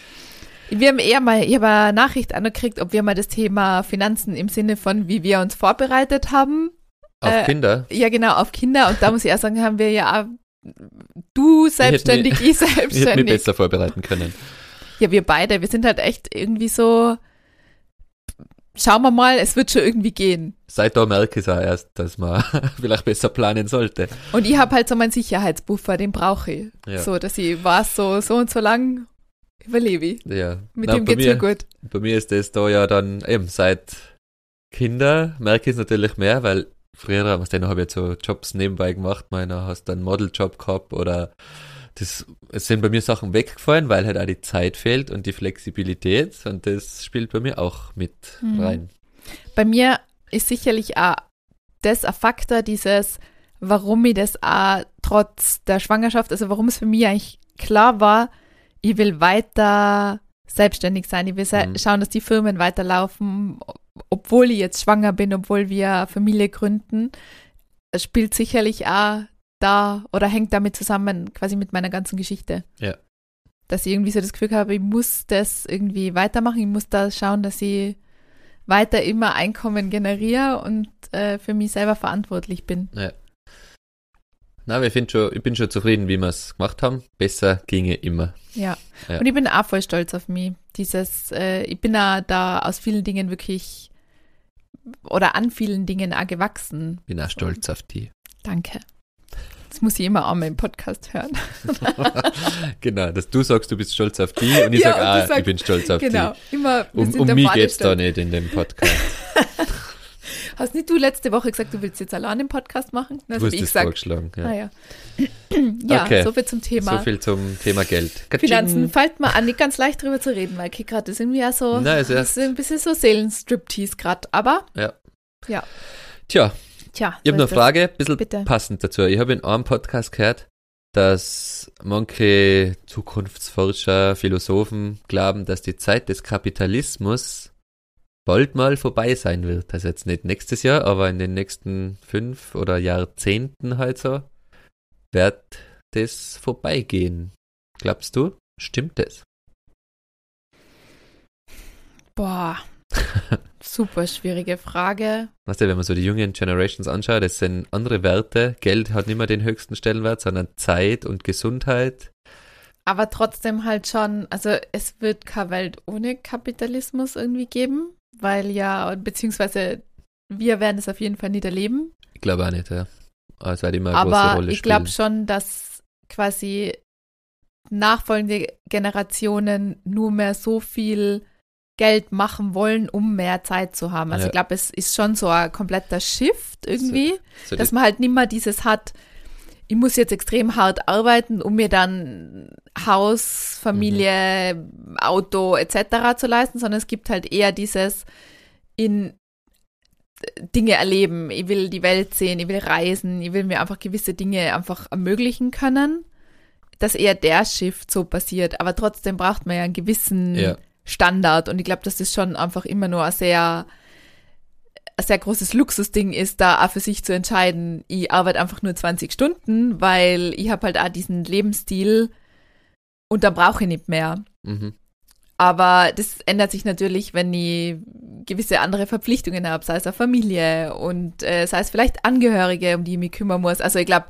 Wir haben eher mal, ich habe eine Nachricht angekriegt, ob wir mal das Thema Finanzen im Sinne von, wie wir uns vorbereitet haben. Auf Äh, Kinder? Ja, genau, auf Kinder. Und da muss ich auch sagen, haben wir ja auch, du selbstständig, ich, Ich hätte mich selbstständig. besser vorbereiten können. Ja, wir beide, wir sind halt echt irgendwie so, schauen wir mal, es wird schon irgendwie gehen. Seit da merke ich auch erst, dass man vielleicht besser planen sollte. Und ich habe halt so meinen Sicherheitsbuffer, den brauche ich. Ja. So, dass ich weiß, so, so und so lang überlebe ich. Ja. Mit Na, dem bei geht's mir gut. Bei mir ist das da ja dann eben seit Kinder merke ich es natürlich mehr, weil früher, was denn, habe ich jetzt so Jobs nebenbei gemacht, meiner hast dann einen Modeljob gehabt oder das, es sind bei mir Sachen weggefallen, weil halt auch die Zeit fehlt und die Flexibilität und das spielt bei mir auch mit Mhm. rein. Bei mir ist sicherlich auch das ein Faktor, dieses, warum ich das auch trotz der Schwangerschaft, also warum es für mich eigentlich klar war, ich will weiter selbstständig sein, ich will se- Mhm. schauen, dass die Firmen weiterlaufen, obwohl ich jetzt schwanger bin, obwohl wir Familie gründen. Es spielt sicherlich auch da oder hängt damit zusammen, quasi mit meiner ganzen Geschichte. Ja. Dass ich irgendwie so das Gefühl habe, ich muss das irgendwie weitermachen, ich muss da schauen, dass ich weiter immer Einkommen generiere und äh, für mich selber verantwortlich bin. Ja. Na, aber ich, find schon, ich bin schon zufrieden, wie wir es gemacht haben. Besser ginge immer. Ja. Ja. Und ich bin auch voll stolz auf mich. Dieses, äh, ich bin auch da aus vielen Dingen wirklich oder an vielen Dingen auch gewachsen. Bin auch stolz auf die. Danke. Das muss ich immer einmal im Podcast hören. Genau, dass du sagst, du bist stolz auf die und ich Ja, sag und du auch, ich sagst- bin stolz auf Genau. Immer, die. wir Um, sind um der mich Faden geht's da stolz. nicht in dem Podcast. Hast nicht du letzte Woche gesagt, du willst jetzt allein den Podcast machen? Das Du habe hast ich es gesagt. vorgeschlagen. Ja. Ah, ja. Ja, Okay. so viel zum Thema. So viel zum Thema Geld. Katsching. Finanzen fällt mir an, nicht ganz leicht drüber zu reden, weil okay, gerade das ist irgendwie ja so, Nein, ist das erst- ist ein bisschen so Seelenstriptease gerade, aber Ja. ja, Tja, tja. ich habe so noch ist eine Frage, ein bisschen Bitte. passend dazu. Ich habe in einem Podcast gehört, dass manche Zukunftsforscher, Philosophen glauben, dass die Zeit des Kapitalismus bald mal vorbei sein wird. Also jetzt nicht nächstes Jahr, aber in den nächsten fünf oder Jahrzehnten halt so, wird das vorbeigehen. Glaubst du? Stimmt das? das. Boah, super schwierige Frage. Weißt du, wenn man so die jungen Generations anschaut, das sind andere Werte. Geld hat nicht mehr den höchsten Stellenwert, sondern Zeit und Gesundheit. Aber trotzdem halt schon, also es wird keine Welt ohne Kapitalismus irgendwie geben, weil ja, beziehungsweise wir werden es auf jeden Fall nicht erleben. Ich glaube auch nicht, ja. Aber es wird immer eine große Aber Rolle ich spielen. glaube schon, dass quasi nachfolgende Generationen nur mehr so viel Geld machen wollen, um mehr Zeit zu haben. Also Ja. ich glaube, es ist schon so ein kompletter Shift irgendwie, So dass die- man halt nicht mehr dieses hat, ich muss jetzt extrem hart arbeiten, um mir dann Haus, Familie, Mhm. Auto et cetera zu leisten, sondern es gibt halt eher dieses in Dinge erleben. Ich will die Welt sehen, ich will reisen, ich will mir einfach gewisse Dinge einfach ermöglichen können, dass eher der Shift so passiert. Aber trotzdem braucht man ja einen gewissen Ja. Standard und ich glaube, dass das schon einfach immer nur ein sehr ein sehr großes Luxusding ist, da auch für sich zu entscheiden, ich arbeite einfach nur zwanzig Stunden, weil ich habe halt auch diesen Lebensstil und dann brauche ich nicht mehr. Mhm. Aber das ändert sich natürlich, wenn ich gewisse andere Verpflichtungen habe, sei es eine Familie und äh, sei es vielleicht Angehörige, um die ich mich kümmern muss. Also ich glaube,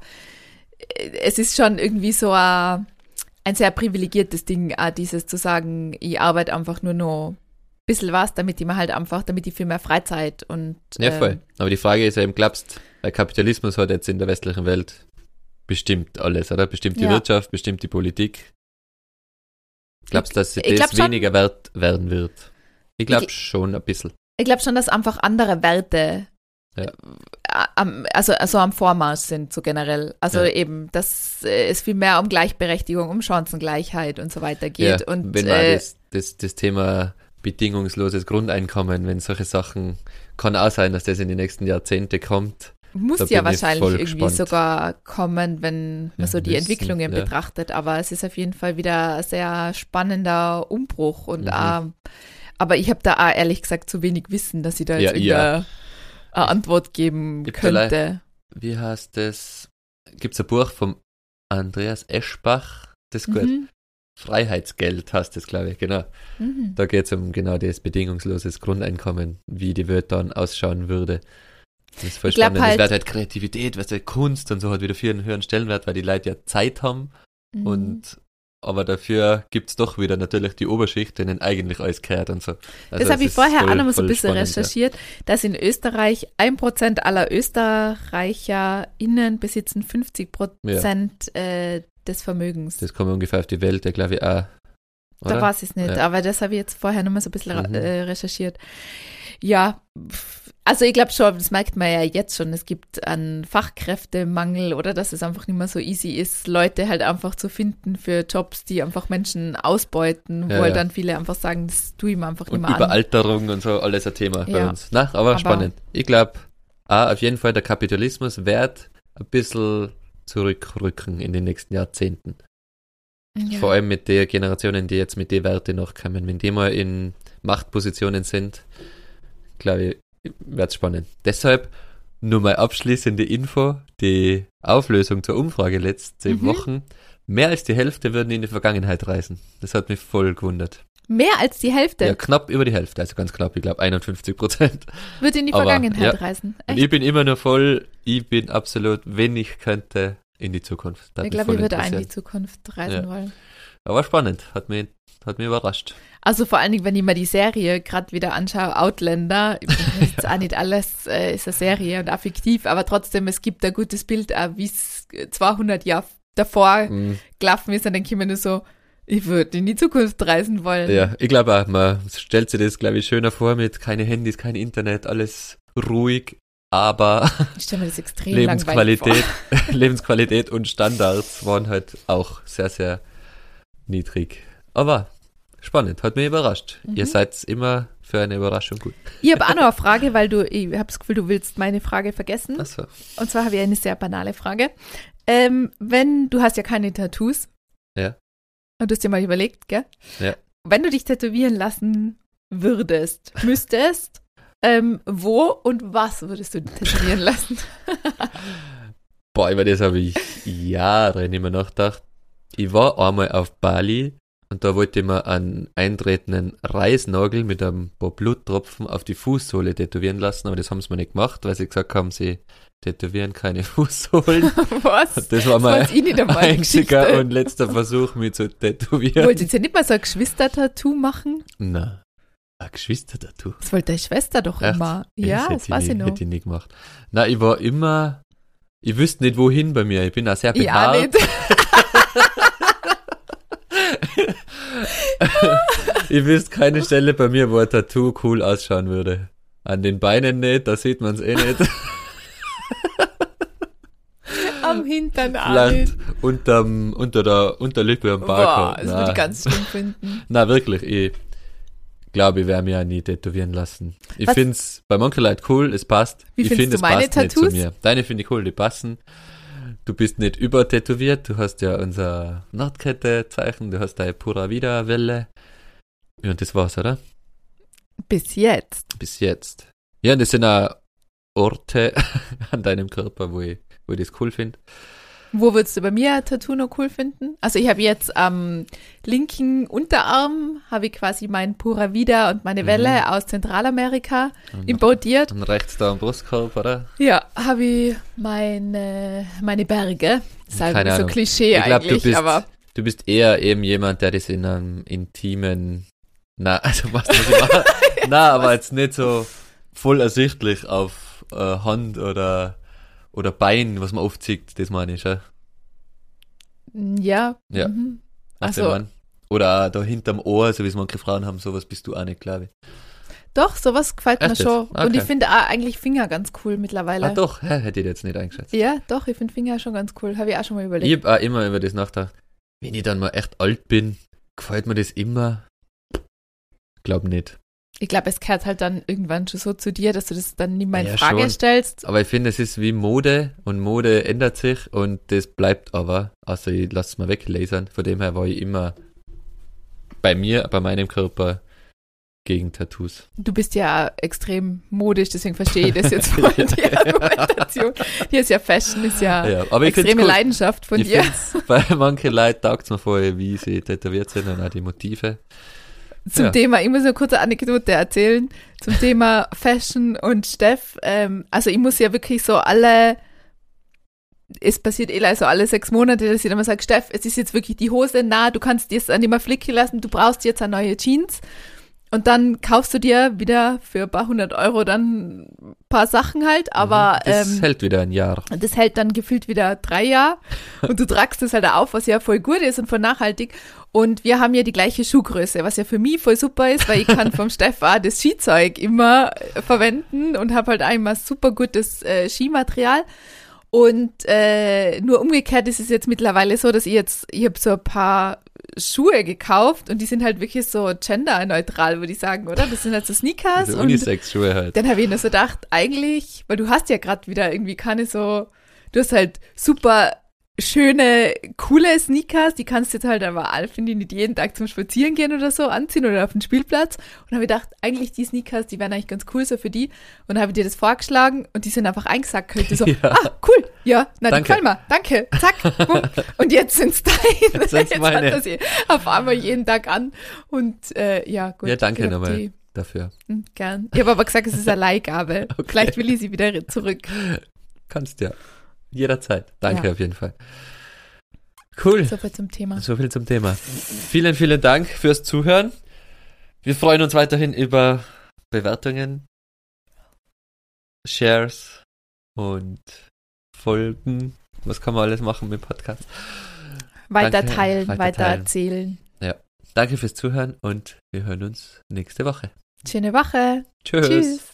es ist schon irgendwie so ein, ein sehr privilegiertes Ding, auch dieses zu sagen, ich arbeite einfach nur noch bisschen was, damit ich mir halt einfach, damit ich viel mehr Freizeit und Ja, voll. ähm, Aber die Frage ist ja eben, glaubst, weil Kapitalismus hat jetzt in der westlichen Welt bestimmt alles, oder? Bestimmt die Ja. Wirtschaft, bestimmt die Politik. Glaubst du, dass ich glaub das schon- weniger wert werden wird? Ich glaube Ich- schon ein bisschen. ich glaube schon, dass einfach andere Werte Ja. äh, am, also, also am Vormarsch sind, so generell. Also Ja. eben, dass äh, es viel mehr um Gleichberechtigung, um Chancengleichheit und so weiter geht. Ja, und wenn man äh, das, das, das Thema bedingungsloses Grundeinkommen, wenn solche Sachen, kann auch sein, dass das in die nächsten Jahrzehnte kommt. muss da ja bin ich wahrscheinlich voll irgendwie gespannt. sogar kommen, wenn man Ja, so die müssen, Entwicklungen ja. betrachtet. Aber es ist auf jeden Fall wieder ein sehr spannender Umbruch. Und Mhm. auch, aber ich habe da auch ehrlich gesagt zu wenig Wissen, dass ich da jetzt Ja, ja. irgendeine eine Antwort geben Gibt's könnte. Wie heißt das? Gibt es ein Buch vom Andreas Eschbach? Das ist gut. Mhm. Freiheitsgeld heißt das, glaube ich, genau. Mhm. Da geht es um genau das bedingungsloses Grundeinkommen, wie die Welt dann ausschauen würde. Das ist voll Ich glaub spannend. halt- Es wird halt Kreativität, weißt du, Kunst und so hat wieder viel einen höheren Stellenwert, weil die Leute ja Zeit haben. Mhm. Und aber dafür gibt es doch wieder natürlich die Oberschicht, denen eigentlich alles gehört und so. Also das habe es ich ist vorher voll- auch noch mal so ein voll bisschen spannend, recherchiert, dass in Österreich ein Prozent aller ÖsterreicherInnen besitzen fünfzig Prozent äh, des Vermögens. Ja. Das kommt ungefähr auf die Welt, der glaube ich auch. Oder? Da weiß ich es nicht, Ja. aber das habe ich jetzt vorher noch mal so ein bisschen Mhm. äh, recherchiert. Ja, pf, Also ich glaube schon, das merkt man ja jetzt schon, es gibt einen Fachkräftemangel oder dass es einfach nicht mehr so easy ist, Leute halt einfach zu finden für Jobs, die einfach Menschen ausbeuten, Ja, wo halt ja. dann viele einfach sagen, das tue ich mir einfach nicht Und mehr an. Überalterung und so, alles ein Thema bei Ja. uns. Na, aber, Aber- spannend. Ich glaube, auf jeden Fall der Kapitalismus wird ein bisschen zurückrücken in den nächsten Jahrzehnten. Ja. Vor allem mit der Generationen, die jetzt mit den Werten noch kommen. Wenn die mal in Machtpositionen sind, glaube ich, wird es spannend. Deshalb nur mal abschließende Info, die Auflösung zur Umfrage letzte Mhm. Wochen. Mehr als die Hälfte würden in die Vergangenheit reisen. Das hat mich voll gewundert. Mehr als die Hälfte Ja, knapp über die Hälfte, also ganz knapp, ich glaube einundfünfzig Prozent. wird in die aber, Vergangenheit ja. reisen. Und Echt? ich bin immer nur voll, ich bin absolut, wenn ich könnte, in die Zukunft. Das hat Ich mich glaube, voll ich würde auch in die interessiert. Zukunft reisen Ja. wollen. Aber spannend, hat mich, hat mich überrascht. Also vor allen Dingen, wenn ich mir die Serie gerade wieder anschaue, Outlander, ich weiß jetzt auch nicht alles, äh, ist eine Serie und auch fiktiv, aber trotzdem, es gibt ein gutes Bild, auch wie es zweihundert Jahre davor Mhm. gelaufen ist, dann denke ich mir nur so, ich würde in die Zukunft reisen wollen. Ja, ich glaube auch, man stellt sich das, glaube ich, schöner vor mit keine Handys, kein Internet, alles ruhig, aber Ich stelle mir das extrem langweilig vor. Lebensqualität, Lebensqualität und Standards waren halt auch sehr, sehr niedrig. Aber spannend, hat mich überrascht. Mhm. Ihr seid immer für eine Überraschung gut. Ich habe auch noch eine Frage, weil du, ich habe das Gefühl, du willst meine Frage vergessen. Achso. Und zwar habe ich eine sehr banale Frage. Ähm, wenn, du hast ja keine Tattoos. Ja. Und du hast dir mal überlegt, gell? Ja. Wenn du dich tätowieren lassen würdest, müsstest, ähm, wo und was würdest du tätowieren lassen? Boah, über das habe ich Jahre nicht mehr nachgedacht. Ich war einmal auf Bali und da wollte ich mir einen eintretenden Reisnagel mit ein paar Bluttropfen auf die Fußsohle tätowieren lassen, aber das haben sie mir nicht gemacht, weil sie gesagt haben, sie tätowieren keine Fußsohlen. Was? Und das war mein weiß ich nicht einmal, die einziger Geschichte. und letzter Versuch, mich zu tätowieren. Wolltest du jetzt nicht mal so ein Geschwister-Tattoo machen? Na, ein Geschwister-Tattoo. Das wollte deine Schwester doch Echt? immer. Ja, hätte das weiß nie, ich noch. Hätte ich nie gemacht. Na, ich war immer, ich wüsste nicht wohin bei mir. Ich bin auch sehr Ich auch behaart. nicht. Ich wüsste keine Stelle bei mir, wo ein Tattoo cool ausschauen würde. An den Beinen nicht, da sieht man es eh nicht. Am Hintern auch Vielleicht nicht. unterm, unter der Unterlippe am Boah, Barcode. das würde ich ganz schlimm finden. Na, wirklich, ich glaube, ich werde mich auch nie tätowieren lassen. Ich Was- finde es bei manchen Leuten cool, es passt. Wie ich findest finde, du es meine passt nicht Tattoos? zu mir. Deine finde ich cool, die passen. Du bist nicht übertätowiert, du hast ja unser Nordkette-Zeichen, du hast deine Pura Vida-Welle. Ja, und das war's, oder? Bis jetzt. Bis jetzt. Ja, und das sind auch Orte an deinem Körper, wo ich, wo ich das cool finde. Wo würdest du bei mir ein Tattoo noch cool finden? Also ich habe jetzt am linken Unterarm habe ich quasi mein Pura Vida und meine Welle Mhm. aus Zentralamerika Und, importiert. und rechts da am Brustkorb, oder? Ja, habe ich meine, meine Berge. Das ist halt Keine so Ahnung. Klischee Ich glaube, du eigentlich, bist, aber du bist eher eben jemand, der das in einem intimen, na, also was muss ich machen? Na, aber jetzt nicht so voll ersichtlich auf äh, Hand oder, oder Bein, was man aufzieht, das meine ich, ja. ja. Ja. Mhm. Weißt du, Also- was ich mein? Oder auch da hinterm Ohr, so wie es manche Frauen haben, sowas bist du auch nicht, glaube ich. Doch, sowas gefällt mir Echt jetzt? schon. Und Okay. ich finde auch eigentlich Finger ganz cool mittlerweile. Ah doch, hä, hätte ich jetzt nicht eingeschätzt. Ja, doch, ich finde Finger schon ganz cool. Habe ich auch schon mal überlegt. Ich habe auch immer über das nachgedacht. Wenn ich dann mal echt alt bin, gefällt mir das immer? Glaub nicht. Ich glaube, es gehört halt dann irgendwann schon so zu dir, dass du das dann nicht mehr in Ja, Frage schon. stellst. Aber ich finde, es ist wie Mode und Mode ändert sich und das bleibt aber. Also ich lasse es mal weglasern. Von dem her war ich immer bei mir, bei meinem Körper gegen Tattoos. Du bist ja extrem modisch, deswegen verstehe ich das jetzt voll, die Argumentation. Hier ist ja Fashion, ist ja, Ja, aber ich finde extreme es cool. Leidenschaft von Ich dir. find's, bei manchen Leuten taugt es mir voll, wie sie tätowiert sind und auch die Motive. Zum Ja. Thema, ich muss eine kurze Anekdote erzählen, zum Thema Fashion und Steff. Ähm, also ich muss ja wirklich so alle, es passiert eh so alle sechs Monate, dass ich dann mal sage, Steff, es ist jetzt wirklich die Hose nah, du kannst dir jetzt nicht mehr flicken lassen, du brauchst jetzt eine neue Jeans. und dann kaufst du dir wieder für ein paar hundert Euro dann ein paar Sachen halt, aber Das ähm, hält wieder ein Jahr. das hält dann gefühlt wieder drei Jahre und du tragst es halt auf, was ja voll gut ist und voll nachhaltig. Und wir haben ja die gleiche Schuhgröße, was ja für mich voll super ist, weil ich kann vom Stefan das Skizeug immer äh, verwenden und habe halt einmal super gutes äh, Skimaterial. Und äh, nur umgekehrt ist es jetzt mittlerweile so, dass ich jetzt, ich habe so ein paar Schuhe gekauft und die sind halt wirklich so genderneutral, würde ich sagen, oder? Das sind halt so Sneakers. Diese und Unisex-Schuhe halt. dann habe ich nur so gedacht, eigentlich, weil du hast ja gerade wieder irgendwie keine so, du hast halt super schöne, coole Sneakers, die kannst du jetzt halt aber all, finde ich, nicht jeden Tag zum Spazieren gehen oder so anziehen oder auf den Spielplatz. Und habe ich gedacht, eigentlich die Sneakers, die wären eigentlich ganz cool so für die. Und habe dir das vorgeschlagen und die sind einfach eingesackt. Heute so, Ja. ah, cool, ja, na, die Danke. gefallen mir, danke, zack, bumm. Und jetzt sind's deine. Jetzt sind's meine. hat er sie auf einmal jeden Tag an. Und äh, ja, gut. Ja, danke ich hab nochmal die- dafür. Hm, gern. Ich habe aber gesagt, es ist eine Leihgabe. Okay. Vielleicht will ich sie wieder zurück. Kannst ja. Jederzeit. Danke Ja. auf jeden Fall. Cool. So viel zum Thema. So viel zum Thema. Vielen, vielen Dank fürs Zuhören. Wir freuen uns weiterhin über Bewertungen, Shares und Folgen. Was kann man alles machen mit dem Podcast? Weiter Danke, teilen, weiter weiter teilen. erzählen. Danke fürs Zuhören und wir hören uns nächste Woche. Schöne Woche. Tschüss. Tschüss.